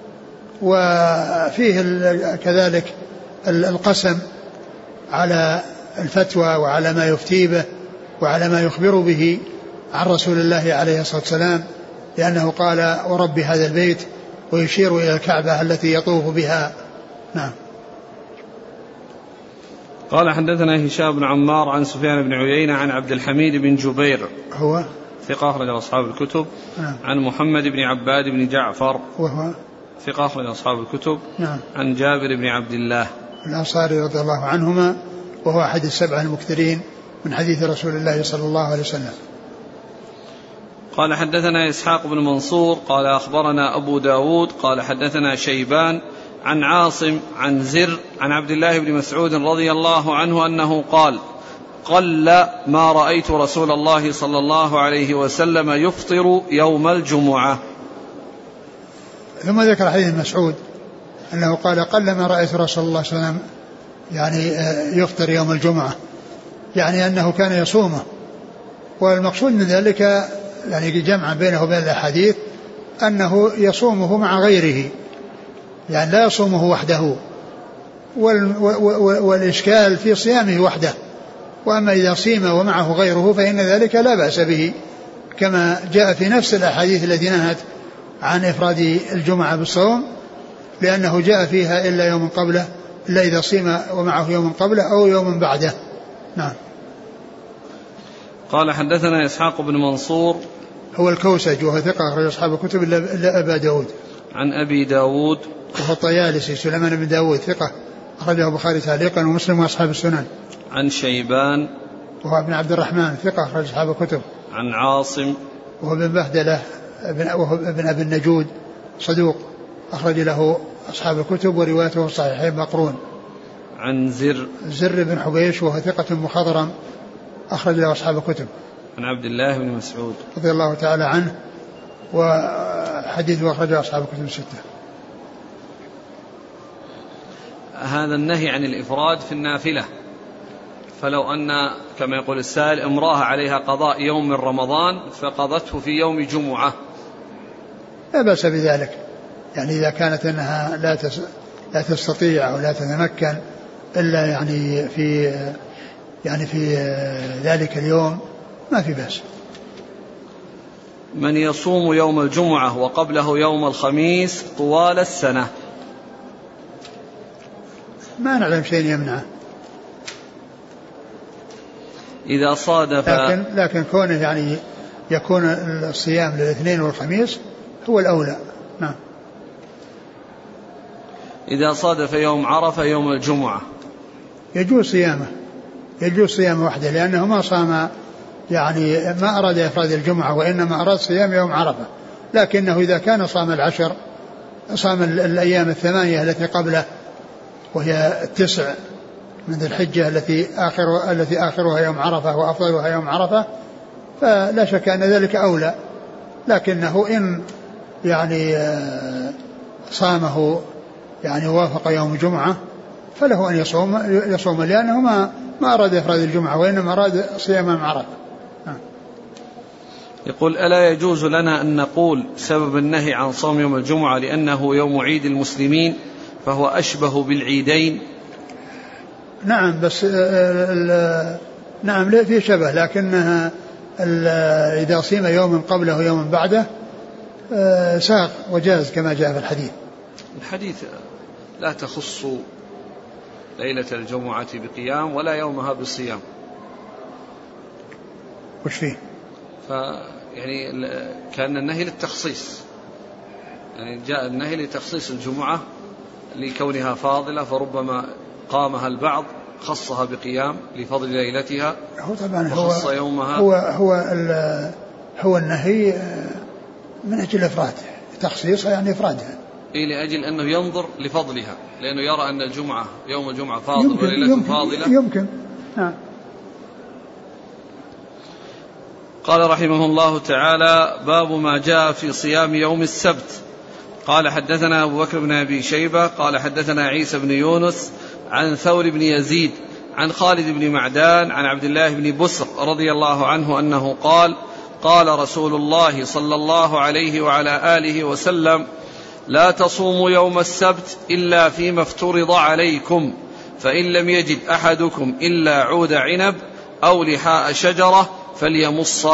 وفيه كذلك القسم على الفتوى وعلى ما يفتي به وعلى ما يخبر به عن رسول الله عليه الصلاة والسلام لأنه قال ورب هذا البيت ويشير إلى الكعبة التي يطوف بها. نعم. قال حدثنا هشام بن عمار عن سفيان بن عيينة عن عبد الحميد بن جبير هو ثقة أخرج أصحاب الكتب. نعم. عن محمد بن عباد بن جعفر وهو ثقة أخرج أصحاب الكتب. نعم. عن جابر بن عبد الله الأنصاري رضي الله عنهما وهو أحد السبعة المكثرين من حديث رسول الله صلى الله عليه وسلم. قال حدثنا إسحاق بن منصور قال أخبرنا أبو داود قال حدثنا شيبان عن عاصم عن زر عن عبد الله بن مسعود رضي الله عنه أنه قال قل ما رأيت رسول الله صلى الله عليه وسلم يفطر يوم الجمعة. ثم ذكر حديث مسعود أنه قال قل ما رأيت رسول الله صلى الله عليه وسلم يعني يفطر يوم الجمعة يعني أنه كان يصومه. والمقصود من ذلك يعني جمعا بينه وبين الأحاديث أنه يصومه مع غيره يعني لا يصومه وحده والإشكال في صيامه وحده. وأما إذا صيم ومعه غيره فإن ذلك لا بأس به كما جاء في نفس الأحاديث التي نهت عن إفراد الجمعة بالصوم لأنه جاء فيها إلا يوم قبله إلا إذا صيم ومعه يوم قبله أو يوم بعده. نعم. قال حدثنا إسحاق بن منصور هو الكوسج وهو ثقة أخرج أصحاب الكتب إلا أبا داود. عن أبي داود وهو الطيالسي سليمان بن داود ثقة أخرجه البخاري تعليقا ومسلم وأصحاب السنن. عن شيبان وهو ابن عبد الرحمن ثقة أخرج أصحاب الكتب. عن عاصم وهو بن بهدلة وهو ابن أبي النجود صدوق أخرج له أصحاب الكتب وروايته الصحيحين مقرون. عن زر بن حبيش وهو ثقة مخضرم أخرج له أصحاب الكتب. عن عبد الله بن مسعود رضي الله تعالى عنه وحديثه أخرجه أصحاب الكتب الستة. هذا النهي عن الإفراد في النافلة فلو أن كما يقول السائل امرأة عليها قضاء يوم من رمضان فقضته في يوم جمعة لا بأس بذلك يعني إذا كانت أنها لا تستطيع أو لا تتمكن إلا يعني في ذلك اليوم ما في بأس. من يصوم يوم الجمعة وقبله يوم الخميس طوال السنة ما نعلم شيء يمنعه إذا صادف لكن كونه يعني يكون الصيام للاثنين والخميس هو الأولى. نعم. إذا صادف يوم عرفة يوم الجمعة يجوز صيامه وحده لأنه ما صام يعني ما أراد إفراد الجمعة وإنما أراد صيام يوم عرفة لكنه إذا كان صام العشر صام الأيام الثمانية التي قبله وهي 9 من ذي الحجة التي آخرها يوم عرفة وأفضلها يوم عرفة فلا شك أن ذلك أولى لكنه إن يعني صامه يعني وافق يوم الجمعة فله أن يصوم لأنه ما أراد إفراد الجمعة وإنما أراد صيام عرفة. يقول: ألا يجوز لنا أن نقول سبب النهي عن صوم يوم الجمعة لأنه يوم عيد المسلمين فهو أشبه بالعيدين؟ نعم، بس نعم في شبه، لكنها إذا صيم يوم قبله ويوم بعده ساق وجاز كما جاء في الحديث لا تخص ليلة الجمعة بقيام ولا يومها بصيام. وش فيه؟ يعني كان النهي للتخصيص، يعني جاء النهي لتخصيص الجمعة لكونها فاضلة، فربما قامها البعض خصها بقيام لفضل ليلتها، هو طبعا وخص يومها. هو النهي من أجل إفراد، تخصيصها يعني إفرادها، لأجل أنه ينظر لفضلها، لأنه يرى أن الجمعة يوم الجمعة فاضل وليلة فاضلة. يمكن. قال رحمه الله تعالى: باب ما جاء في صيام يوم السبت. قال: حدثنا أبو بكر بن أبي شيبة قال حدثنا عيسى بن يونس عن ثور بن يزيد عن خالد بن معدان عن عبد الله بن بسر رضي الله عنه أنه قال: قال رسول الله صلى الله عليه وعلى آله وسلم: لا تصوموا يوم السبت إلا فيما افترض عليكم، فإن لم يجد أحدكم إلا عود عنب أو لحاء شجرة فليمصه.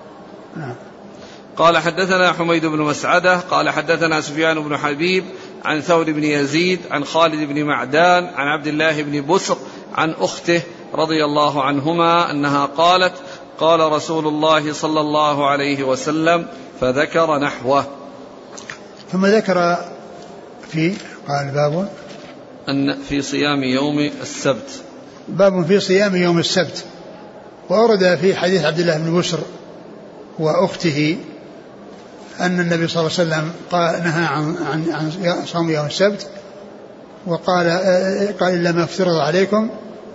قال: حدثنا حميد بن مسعدة قال حدثنا سفيان بن حبيب عن ثور بن يزيد عن خالد بن معدان عن عبد الله بن بسر عن أخته رضي الله عنهما أنها قالت: قال رسول الله صلى الله عليه وسلم، فذكر نحوه. ثم ذكر قال باب أن في صيام يوم السبت، باب في صيام يوم السبت. وأورد في حديث عبد الله بن بسر وأخته أن النبي صلى الله عليه وسلم نهى عن صوم يوم السبت، وقال إلا ما افترض عليكم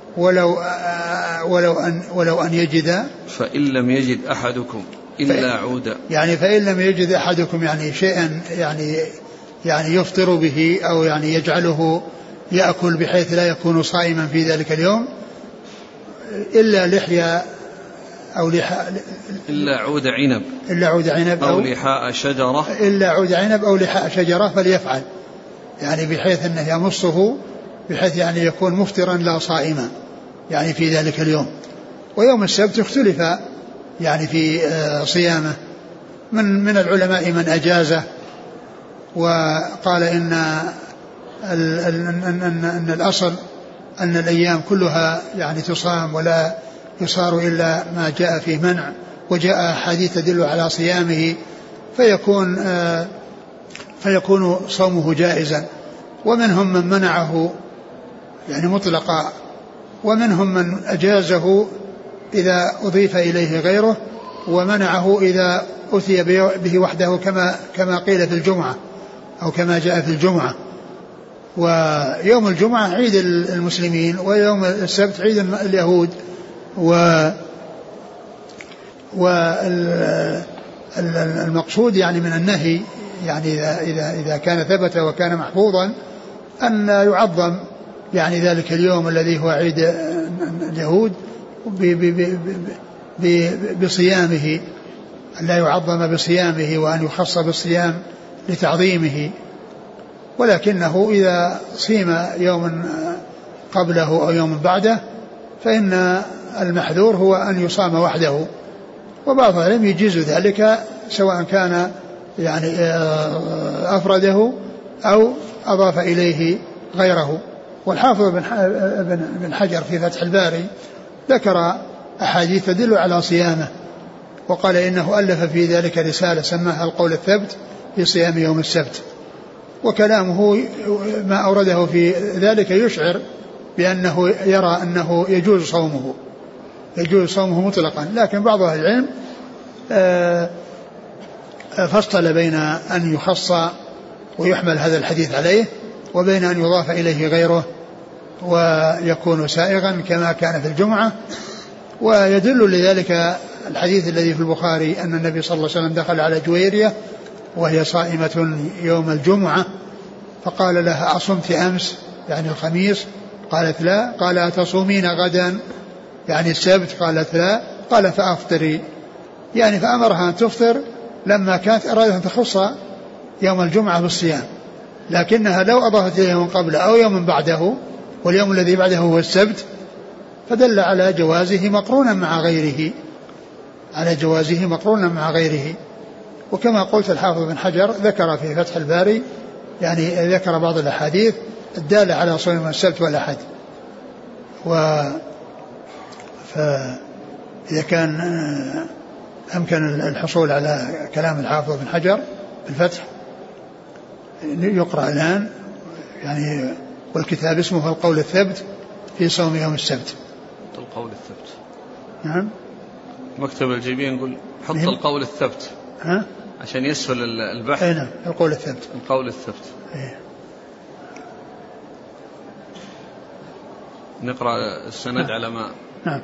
ولو أن يجد، فإن لم يجد أحدكم إلا عودا، يعني فإن لم يجد أحدكم يعني شيئا يعني يفطر به أو يعني يجعله يأكل بحيث لا يكون صائما في ذلك اليوم إلا لحية أو إلا عود عنب أو لحاء شجرة، إلا عود عنب أو لحاء شجرة فليفعل، يعني بحيث أنه يمصه بحيث يعني يكون مفطرا لا صائما يعني في ذلك اليوم. ويوم السبت اختلف يعني في صيامه، من العلماء من أجازه وقال إن الأصل أن الأيام كلها يعني تصام ولا يصار إلا ما جاء فيه منع، وجاء حديث تدل على صيامه فيكون صومه جائزا. ومنهم من منعه يعني مطلقا، ومنهم من أجازه إذا أضيف إليه غيره، ومنعه إذا أتي به وحده كما قيل في الجمعة أو كما جاء في الجمعة. ويوم الجمعة عيد المسلمين، ويوم السبت عيد اليهود. والمقصود يعني من النهي يعني إذا كان ثبت وكان محفوظا أن يعظم يعني ذلك اليوم الذي هو عيد اليهود بصيامه، لا يعظم بصيامه وأن يخص بالصيام لتعظيمه. ولكنه إذا صيم يوم قبله أو يوم بعده فإن المحذور هو أن يصام وحده. وبعض العلم يجيز ذلك سواء كان يعني أفرده أو أضاف إليه غيره. والحافظ بن حجر في فتح الباري ذكر أحاديث تدل على صيامه، وقال إنه ألف في ذلك رسالة سماها القول الثبت في صيام يوم السبت. وكلامه ما أورده في ذلك يشعر بأنه يرى أنه يجوز صومه مطلقا. لكن بعض أهل العلم فصل بين أن يخص ويحمل هذا الحديث عليه وبين أن يضاف إليه غيره ويكون سائغا كما كان في الجمعة. ويدل لذلك الحديث الذي في البخاري أن النبي صلى الله عليه وسلم دخل على جويرية وهي صائمة يوم الجمعة فقال لها أصمت أمس يعني الخميس؟ قالت لا. قال أتصومين غدا يعني السبت؟ قالت لا. قال فأفطري، يعني فأمرها أن تفطر لما كانت أرادت أن تخص يوم الجمعة بالصيام، لكنها لو أضافت إليه يوم قبله أو يوم بعده واليوم الذي بعده هو السبت فدل على جوازه مقرونا مع غيره، على جوازه مقرونا مع غيره. وكما قلت الحافظ بن حجر ذكر في فتح الباري يعني ذكر بعض الأحاديث الدالة على صوم السبت والأحد. فإذا كان أمكن الحصول على كلام الحافظ بن حجر في الفتح يقرأ الآن يعني، والكتاب اسمه القول الثبت في صوم يوم السبت. القول الثبت. نعم. مكتب الجيبين نقول حط القول الثبت عشان يسهل البحث. نعم القول الثبت. القول الثبت. نقرأ السند على ما. نعم.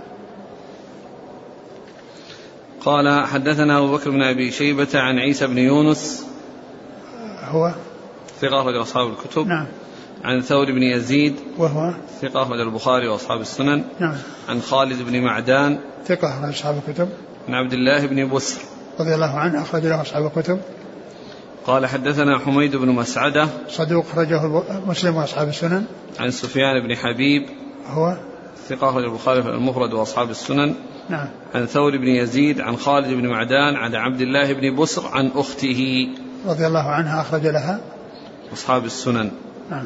قال حدثنا أبو بكر بن أبي شيبة عن عيسى بن يونس هو ثقة أخرج أصحاب الكتب. نعم. عن ثور بن يزيد وهو ثقة أخرج البخاري وأصحاب السنن. نعم. عن خالد بن معدان ثقة أخرج أصحاب الكتب. عن عبد الله بن بسر رضي الله عنه أخرج له أصحاب الكتب. قال حدثنا حميد بن مسعدة صدوق أخرجه مسلم وأصحاب السنن. عن سفيان بن حبيب هو ثقة أخرج البخاري في المفرد وأصحاب السنن. نعم. عن ثور بن يزيد عن خالد بن معدان عن عبد الله بن بسر عن أخته رضي الله عنها أخرج لها أصحاب السنن. نعم.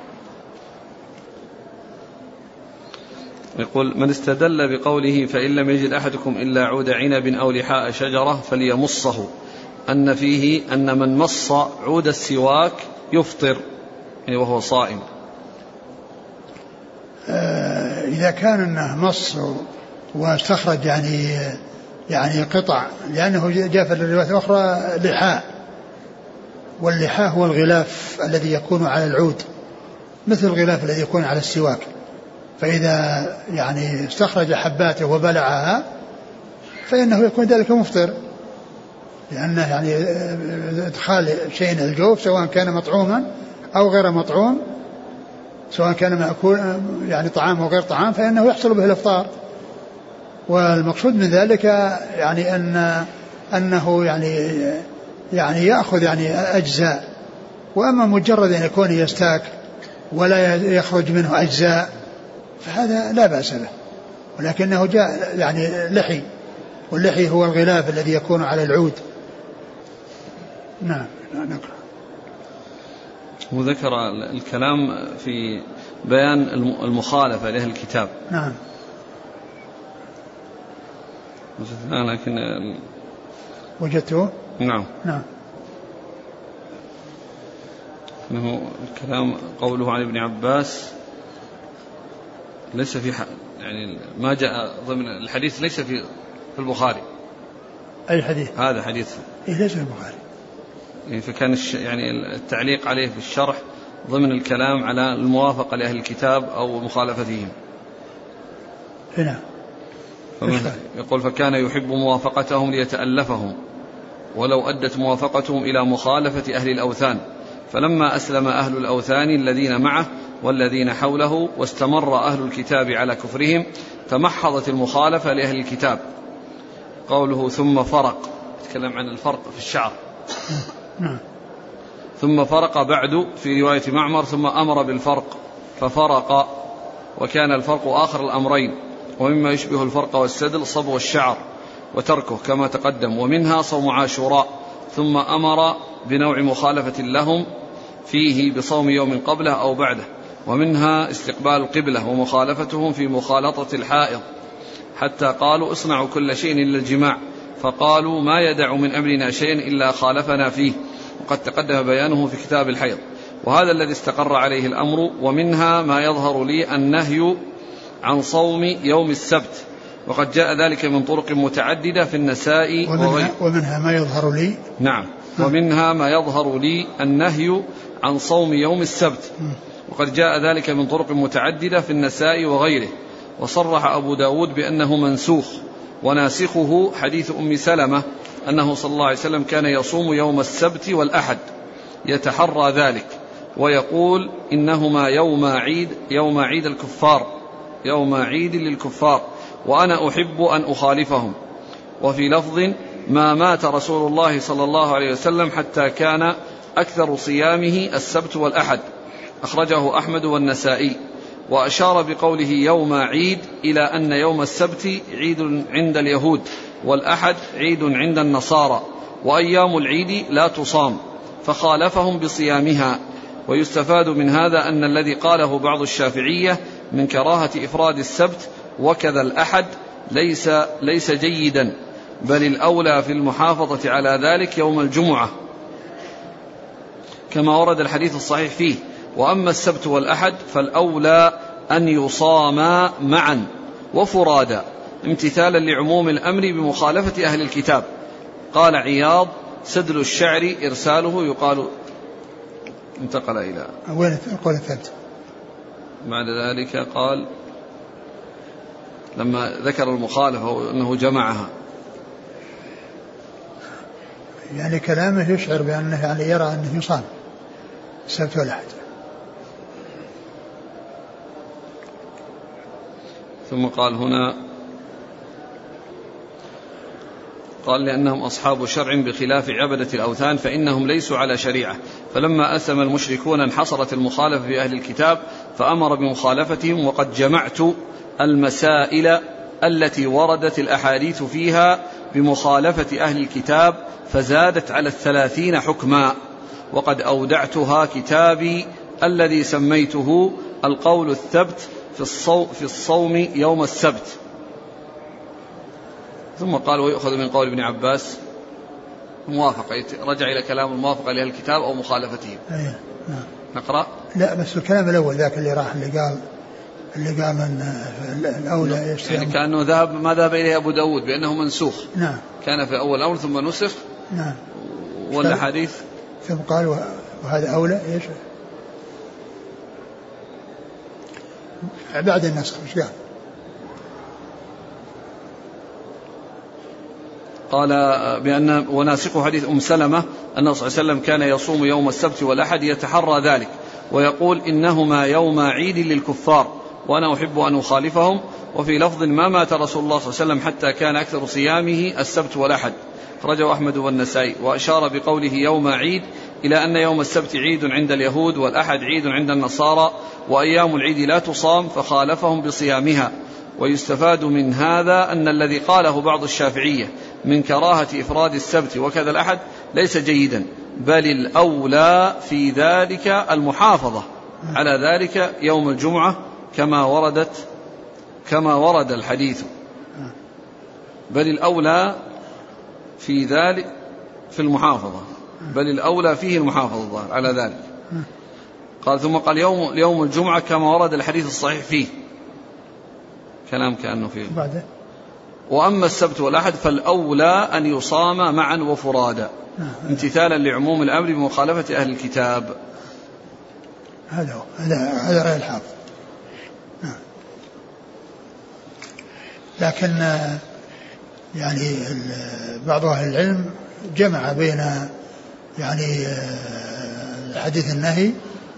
يقول من استدل بقوله فإن لم يجد أحدكم إلا عود عنب أو لحاء شجرة فليمصه أن فيه أن من مص عود السواك يفطر يعني وهو صائم. إذا كان أنه مص واستخرج يعني قطع، لأنه جاء في الرواية الأخرى لحاء، واللحاء هو الغلاف الذي يكون على العود مثل الغلاف الذي يكون على السواك، فإذا يعني استخرج حباته وبلعها فإنه يكون ذلك مفطر، لأنه يعني إدخال شيء الجوف سواء كان مطعوما أو غير مطعوم، سواء كان مأكول يعني طعام أو غير طعام، فإنه يحصل به الإفطار. والمقصود من ذلك يعني أنه يعني يأخذ يعني أجزاء، وأما مجرد أن يكون يستاك ولا يخرج منه أجزاء فهذا لا بأس به، ولكنه جاء يعني لحي، واللحي هو الغلاف الذي يكون على العود. نعم. نقرأ. وذكر الكلام في بيان المخالفة لأهل الكتاب. نعم. لكن وجدته. نعم. نعم. إنه الكلام قوله عن ابن عباس ليس في يعني ما جاء ضمن الحديث، ليس في البخاري. أي حديث؟ هذا حديث ليس في البخاري. يعني فكان يعني التعليق عليه في الشرح ضمن الكلام على الموافقة لأهل الكتاب أو مخالفتهم. هنا يقول فكان يحب موافقتهم ليتألفهم، ولو أدت موافقتهم إلى مخالفة أهل الأوثان، فلما أسلم أهل الأوثان الذين معه والذين حوله واستمر أهل الكتاب على كفرهم تمحضت المخالفة لأهل الكتاب. قوله ثم فرق، يتكلم عن الفرق في الشعر. ثم فرق بعد في رواية معمر ثم أمر بالفرق ففرق، وكان الفرق آخر الأمرين، ومما يشبه الفرق والسدل صبغ الشعر وتركه كما تقدم، ومنها صوم عاشوراء، ثم أمر بنوع مخالفة لهم فيه بصوم يوم قبله أو بعده، ومنها استقبال القبلة ومخالفتهم في مخالطة الحائض، حتى قالوا اصنعوا كل شيء إلا الجماع، فقالوا ما يدع من أمرنا شيء إلا خالفنا فيه، وقد تقدم بيانه في كتاب الحيض، وهذا الذي استقر عليه الأمر. ومنها ما يظهر لي النهي عن صوم يوم السبت، وقد جاء ذلك من طرق متعددة في النساء ومنها ما يظهر لي. نعم. ومنها ما يظهر لي النهي عن صوم يوم السبت، وقد جاء ذلك من طرق متعددة في النساء وغيره. وصرح أبو داود بأنه منسوخ، وناسخه حديث أم سلمة أنه صلى الله عليه وسلم كان يصوم يوم السبت والأحد يتحرى ذلك، ويقول إنهما يوم عيد الكفار، يوم عيد للكفار، وأنا أحب أن أخالفهم. وفي لفظ ما مات رسول الله صلى الله عليه وسلم حتى كان أكثر صيامه السبت والأحد، أخرجه أحمد والنسائي. وأشار بقوله يوم عيد إلى أن يوم السبت عيد عند اليهود، والأحد عيد عند النصارى، وأيام العيد لا تصام، فخالفهم بصيامها. ويستفاد من هذا أن الذي قاله بعض الشافعية من كراهة إفراد السبت وكذا الأحد ليس جيدا، بل الأولى في المحافظة على ذلك يوم الجمعة، كما ورد الحديث الصحيح فيه. وأما السبت والأحد فالأولى أن يصاما معا وفرادا، امتثالا لعموم الأمر بمخالفة أهل الكتاب. قال عياض: سدل الشعر إرساله يقال. انتقل إلى وين قول الثبت؟ بعد ذلك قال لما ذكر المخالفة أنه جمعها، يعني كلامه يشعر بأنه يعني يرى أنه يصام السبت والأحد. ثم قال هنا قال لأنهم أصحاب شرع بخلاف عبدة الأوثان فإنهم ليسوا على شريعة، فلما أسلم المشركون انحصرت المخالفة في أهل الكتاب فأمر بمخالفتهم. وقد جمعت المسائل التي وردت الأحاديث فيها بمخالفة أهل الكتاب فزادت على 30 حكما، وقد أودعتها كتابي الذي سميته القول الثبت في الصوم يوم السبت. ثم قال: ويؤخذ من قول ابن عباس موافقة، رجع إلى كلام الموافقة لأهل الكتاب أو مخالفتهم. نقرأ؟ لا بس الكلام الأول ذاك اللي راح اللي قال من الأولى يعني كأنه ما ذهب إليه أبو داود بأنه منسوخ. نعم. كان في أول أمر ثم نسخ. نعم. ولا حديث ثم قال وهذا أولى إيش بعد النسخ مش قال بأن وناسخ حديث أم سلمة أنه صلى الله عليه وسلم كان يصوم يوم السبت والأحد يتحرى ذلك، ويقول إنهما يوم عيد للكفار وأنا أحب أن أخالفهم. وفي لفظ ما مات رسول الله صلى الله عليه وسلم حتى كان أكثر صيامه السبت والأحد، أخرجه أحمد والنسائي. وأشار بقوله يوم عيد إلى أن يوم السبت عيد عند اليهود والأحد عيد عند النصارى وأيام العيد لا تصام، فخالفهم بصيامها. ويستفاد من هذا أن الذي قاله بعض الشافعية من كراهة إفراد السبت وكذا الأحد ليس جيدا، بل الأولى في ذلك المحافظة على ذلك يوم الجمعة كما ورد الحديث، بل الأولى في ذلك في المحافظة، بل الأولى فيه المحافظة على ذلك. قال ثم قال يوم الجمعة كما ورد الحديث الصحيح فيه، كلام كأنه فيه. وأما السبت والأحد فالأولى أن يصام معا وفرادا، امتثالا لعموم الأمر بمخالفة أهل الكتاب. هذا رأي الحافظ. لكن يعني بعض أهل العلم جمع بين يعني حديث النهي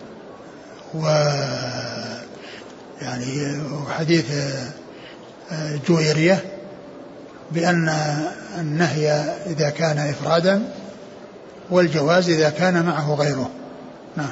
وحديث جويرية بأن النهي إذا كان إفرادا والجواز إذا كان معه غيره. نعم.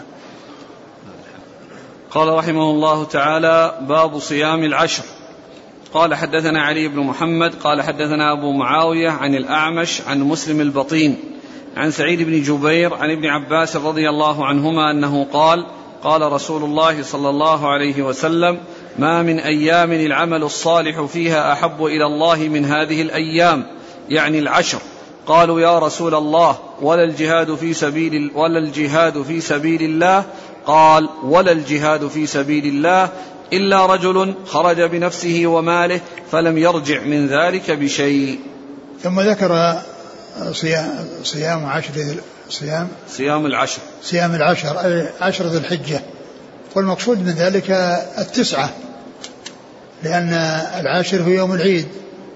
قال رحمه الله تعالى: باب صيام العشر. قال حدثنا علي بن محمد قال حدثنا أبو معاوية عن الأعمش عن مسلم البطين عن سعيد بن جبير عن ابن عباس رضي الله عنهما أنه قال: قال رسول الله صلى الله عليه وسلم: ما من أيام العمل الصالح فيها أحب إلى الله من هذه الأيام، يعني العشر. قالوا: يا رسول الله ولا الجهاد في سبيل الله؟ قال: ولا الجهاد في سبيل الله إلا رجل خرج بنفسه وماله فلم يرجع من ذلك بشيء. ثم ذكر صيام العشر أي عشر ذي الحجة، والمقصود من ذلك 9، لأن العاشر هو يوم العيد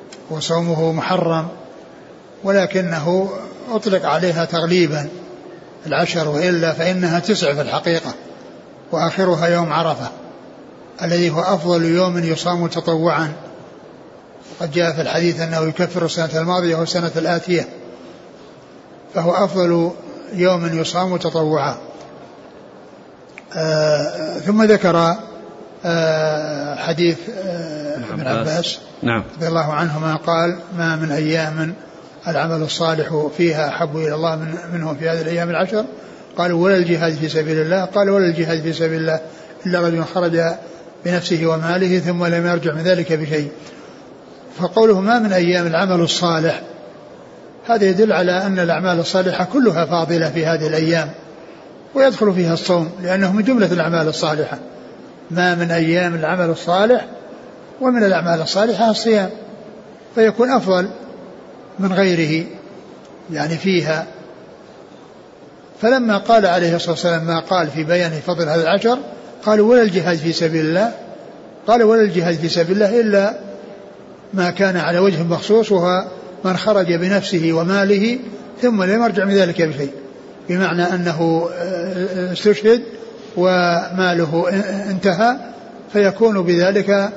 وصومه محرم، ولكنه أطلق عليها تغليبا العشر، وإلا فإنها 9 في الحقيقة، وآخرها يوم عرفة الذي هو أفضل يوم يصام تطوعا، وقد جاء في الحديث أنه يكفر السنة الماضية والسنة الآتية، فهو أفضل يوم يصام تطوعا. ثم ذكر حديث ابن عباس رضي الله عنهما قال: ما من أيام العمل الصالح فيها أحب إلى الله منه في هذه الأيام العشر. قالوا: ولا الجهاد في سبيل الله؟ قال: ولا الجهاد في سبيل الله إلا رجل خرج بنفسه وماله ثم لم يرجع من ذلك بشيء. فقوله ما من أيام العمل الصالح هذا يدل على أن الأعمال الصالحة كلها فاضلة في هذه الأيام، ويدخل فيها الصوم لأنه من جملة الأعمال الصالحة. ما من أيام العمل الصالح، ومن الأعمال الصالحة الصيام، فيكون أفضل من غيره يعني فيها. فلما قال عليه الصلاة والسلام ما قال في بيان فضل هذا العشر قالوا: ولا الجهاد في سبيل الله؟ قال: ولا الجهاد في سبيل الله إلا ما كان على وجه مخصوص، وهو من خرج بنفسه وماله ثم لم يرجع من ذلك بشيء، بمعنى أنه استشهد وماله انتهى، فيكون بذلك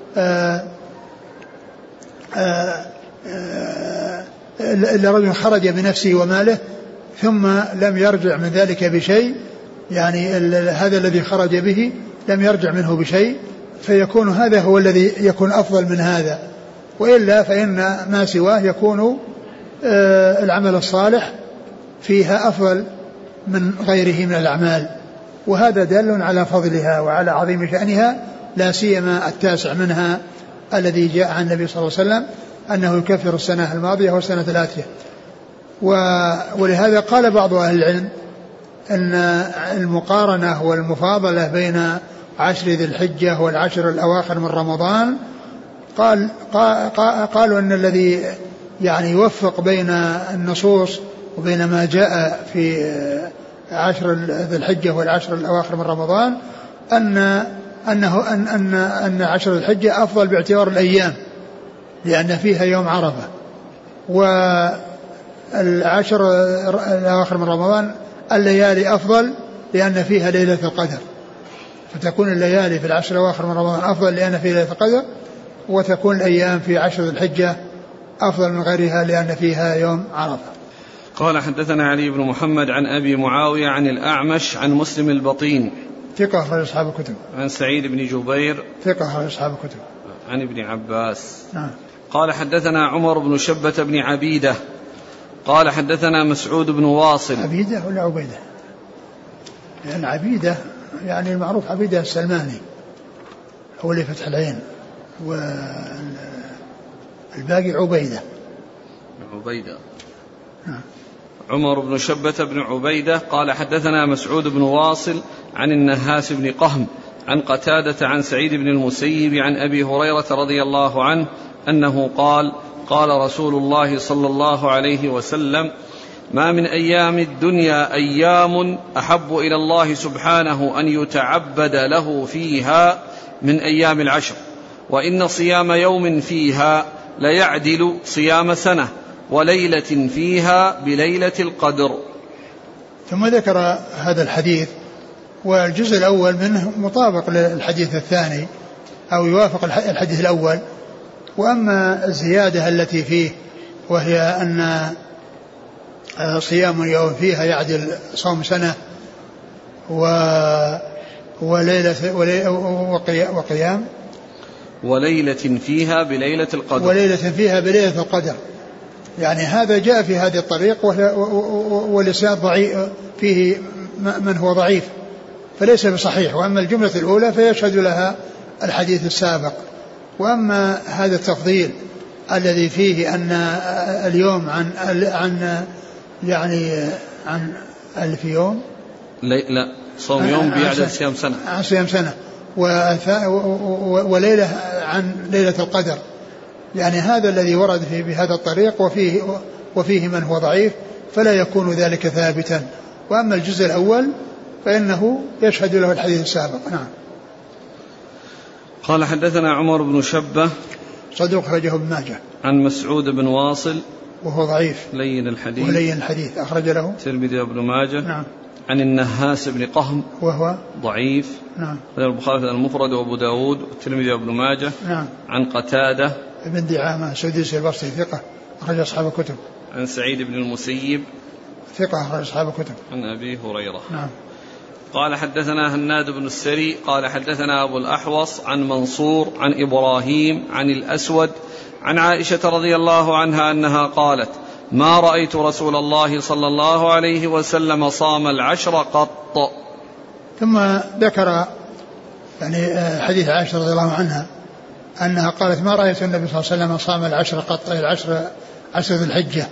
إلا رجل خرج بنفسه وماله ثم لم يرجع من ذلك بشيء، يعني هذا الذي خرج به لم يرجع منه بشيء، فيكون هذا هو الذي يكون أفضل من هذا. وإلا فإن ما سواه يكون العمل الصالح فيها أفضل من غيره من الأعمال، وهذا دال على فضلها وعلى عظيم شأنها، لا سيما 9 منها الذي جاء عن النبي صلى الله عليه وسلم أنه يكفر السنة الماضية والسنة الآتية. ولهذا قال بعض أهل العلم أن المقارنة والمفاضلة بين 10 ذي الحجة والعشر الأواخر من رمضان قالوا أن الذي يعني يوفق بين النصوص وبين ما جاء في 10 ذي الحجة والعشر الأواخر من رمضان أن 10 ذي الحجة أفضل باعتبار الأيام لأن فيها يوم عرفة، والعشر الأواخر من رمضان الليالي أفضل لأن فيها ليلة القدر، فتكون الليالي في 10 الأواخر من رمضان أفضل لأن فيها ليلة القدر، وتكون الأيام في 10 ذي الحجة أفضل من غيرها لأن فيها يوم عرفة. قال: حدثنا علي بن محمد عن أبي معاوية عن الأعمش عن مسلم البطين ثقة أخرج أصحاب الكتب. عن سعيد بن جبير ثقة أخرج أصحاب الكتب. عن ابن عباس. نعم. قال: حدثنا عمر بن شبة بن عبيدة قال: حدثنا مسعود بن واصل. عبيدة ولا عبيدة؟ لأن عبيدة يعني المعروف عبيدة السلماني هو اللي فتح العين، والباقي عبيدة. نعم. عمر بن شبة بن عبيدة قال: حدثنا مسعود بن واصل عن النهاس بن قهم عن قتادة عن سعيد بن المسيب عن أبي هريرة رضي الله عنه أنه قال: قال رسول الله صلى الله عليه وسلم: ما من أيام الدنيا أيام أحب إلى الله سبحانه أن يتعبد له فيها من أيام العشر، وإن صيام يوم فيها ليعدل صيام سنة، وليلة فيها بليلة القدر. ثم ذكر هذا الحديث، والجزء الأول منه مطابق للحديث الثاني أو يوافق الحديث الأول، وأما الزيادة التي فيه وهي أن صيام يوم فيها يعدل صوم سنة وليلة وقيام وليلة فيها بليلة القدر، وليلة فيها بليلة القدر، يعني هذا جاء في هذه الطريق والإسناد ضعيف فيه من هو ضعيف فليس بصحيح، وأما الجملة الأولى فيشهد لها الحديث السابق. وأما هذا التفضيل الذي فيه أن اليوم عن 1000 يوم، لا صوم يوم بيعدل صيام سنة، عن صيام سنة، وليلة عن ليلة القدر، يعني هذا الذي ورد فيه بهذا الطريق وفيه من هو ضعيف فلا يكون ذلك ثابتا. وأما الجزء الأول فإنه يشهد له الحديث السابق. نعم. قال: حدثنا عمر بن شبة صدوق أخرجه ابن ماجه. عن مسعود بن واصل وهو ضعيف لين الحديث ولين الحديث أخرج له الترمذي وابن ماجه. نعم. عن النهاس بن قهم وهو ضعيف. نعم. البخاري في المفرد وابو داود والترمذي وابن ماجه. نعم. عن قتادة ابن دعامة سديس البصري ثقة أخرج أصحاب الكتب. عن سعيد بن المسيب ثقة أخرج أصحاب الكتب. عن أبي هريرة. نعم. قال حدثنا هناد بن السري قال حدثنا أبو الأحوص عن منصور عن إبراهيم عن الأسود عن عائشة رضي الله عنها أنها قالت ما رأيت رسول الله صلى الله عليه وسلم صام العشر قط. ثم ذكر يعني حديث عائشة رضي الله عنها أنها قالت ما رأيت النبي صلى الله عليه وسلم صام العشر قط، عشر ذي الحجة.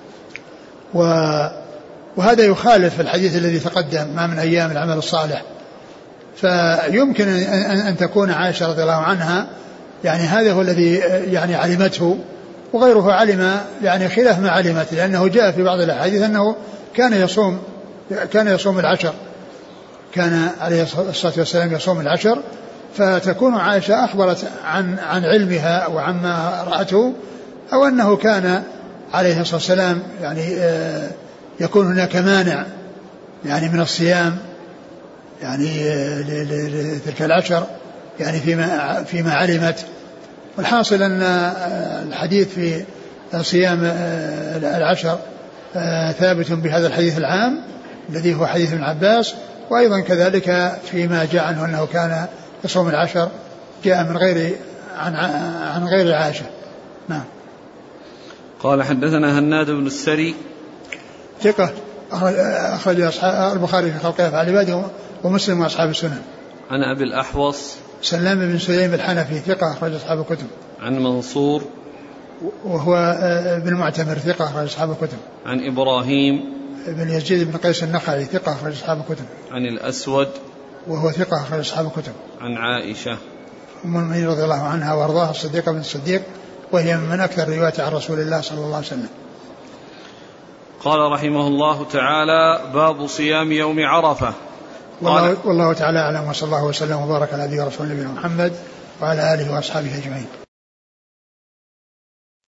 وهذا يخالف الحديث الذي تقدم ما من أيام العمل الصالح، فيمكن أن تكون عائشة رضي الله عنها يعني هذا هو الذي يعني علمته، وغيره علم يعني خلاف ما علمت، لأنه جاء في بعض الأحاديث أنه كان يصوم العشر، كان عليه الصلاة والسلام يصوم العشر، فتكون عائشة أخبرت عن علمها وعما رأته، أو أنه كان عليه الصلاة والسلام يعني يكون هناك مانع يعني من الصيام يعني لتلك العشر يعني فيما علمت. والحاصل أن الحديث في صيام العشر ثابت بهذا الحديث العام الذي هو حديث ابن عباس، وأيضا كذلك فيما جاء عنه أنه كان يصوم العشر جاء من غير عن غير عائشة. نعم. قال حدثنا هناد بن السري ثقة أخرج البخاري في خلق أفعال عباده ومسلم وأصحاب السنن. عن أبي الأحوص سلام بن سليم الحنفي ثقة أخرج أصحاب الكتب. عن منصور وهو ابن معتمر ثقة أخرج أصحاب الكتب. عن إبراهيم ابن يزيد بن قيس النخعي ثقة أخرج أصحاب الكتب. عن الأسود وهو ثقة أخرج أصحاب الكتب. عن عائشة أم المؤمنين رضي الله عنها وأرضاها الصديقة بنت الصديق، وهي من أكثر رواية عن رسول الله صلى الله عليه وسلم. قال رحمه الله تعالى باب صيام يوم عرفة. والله تعالى أعلم، وصلى الله وسلم وبارك على نبينا ورسوله محمد وعلى آله وأصحابه أجمعين.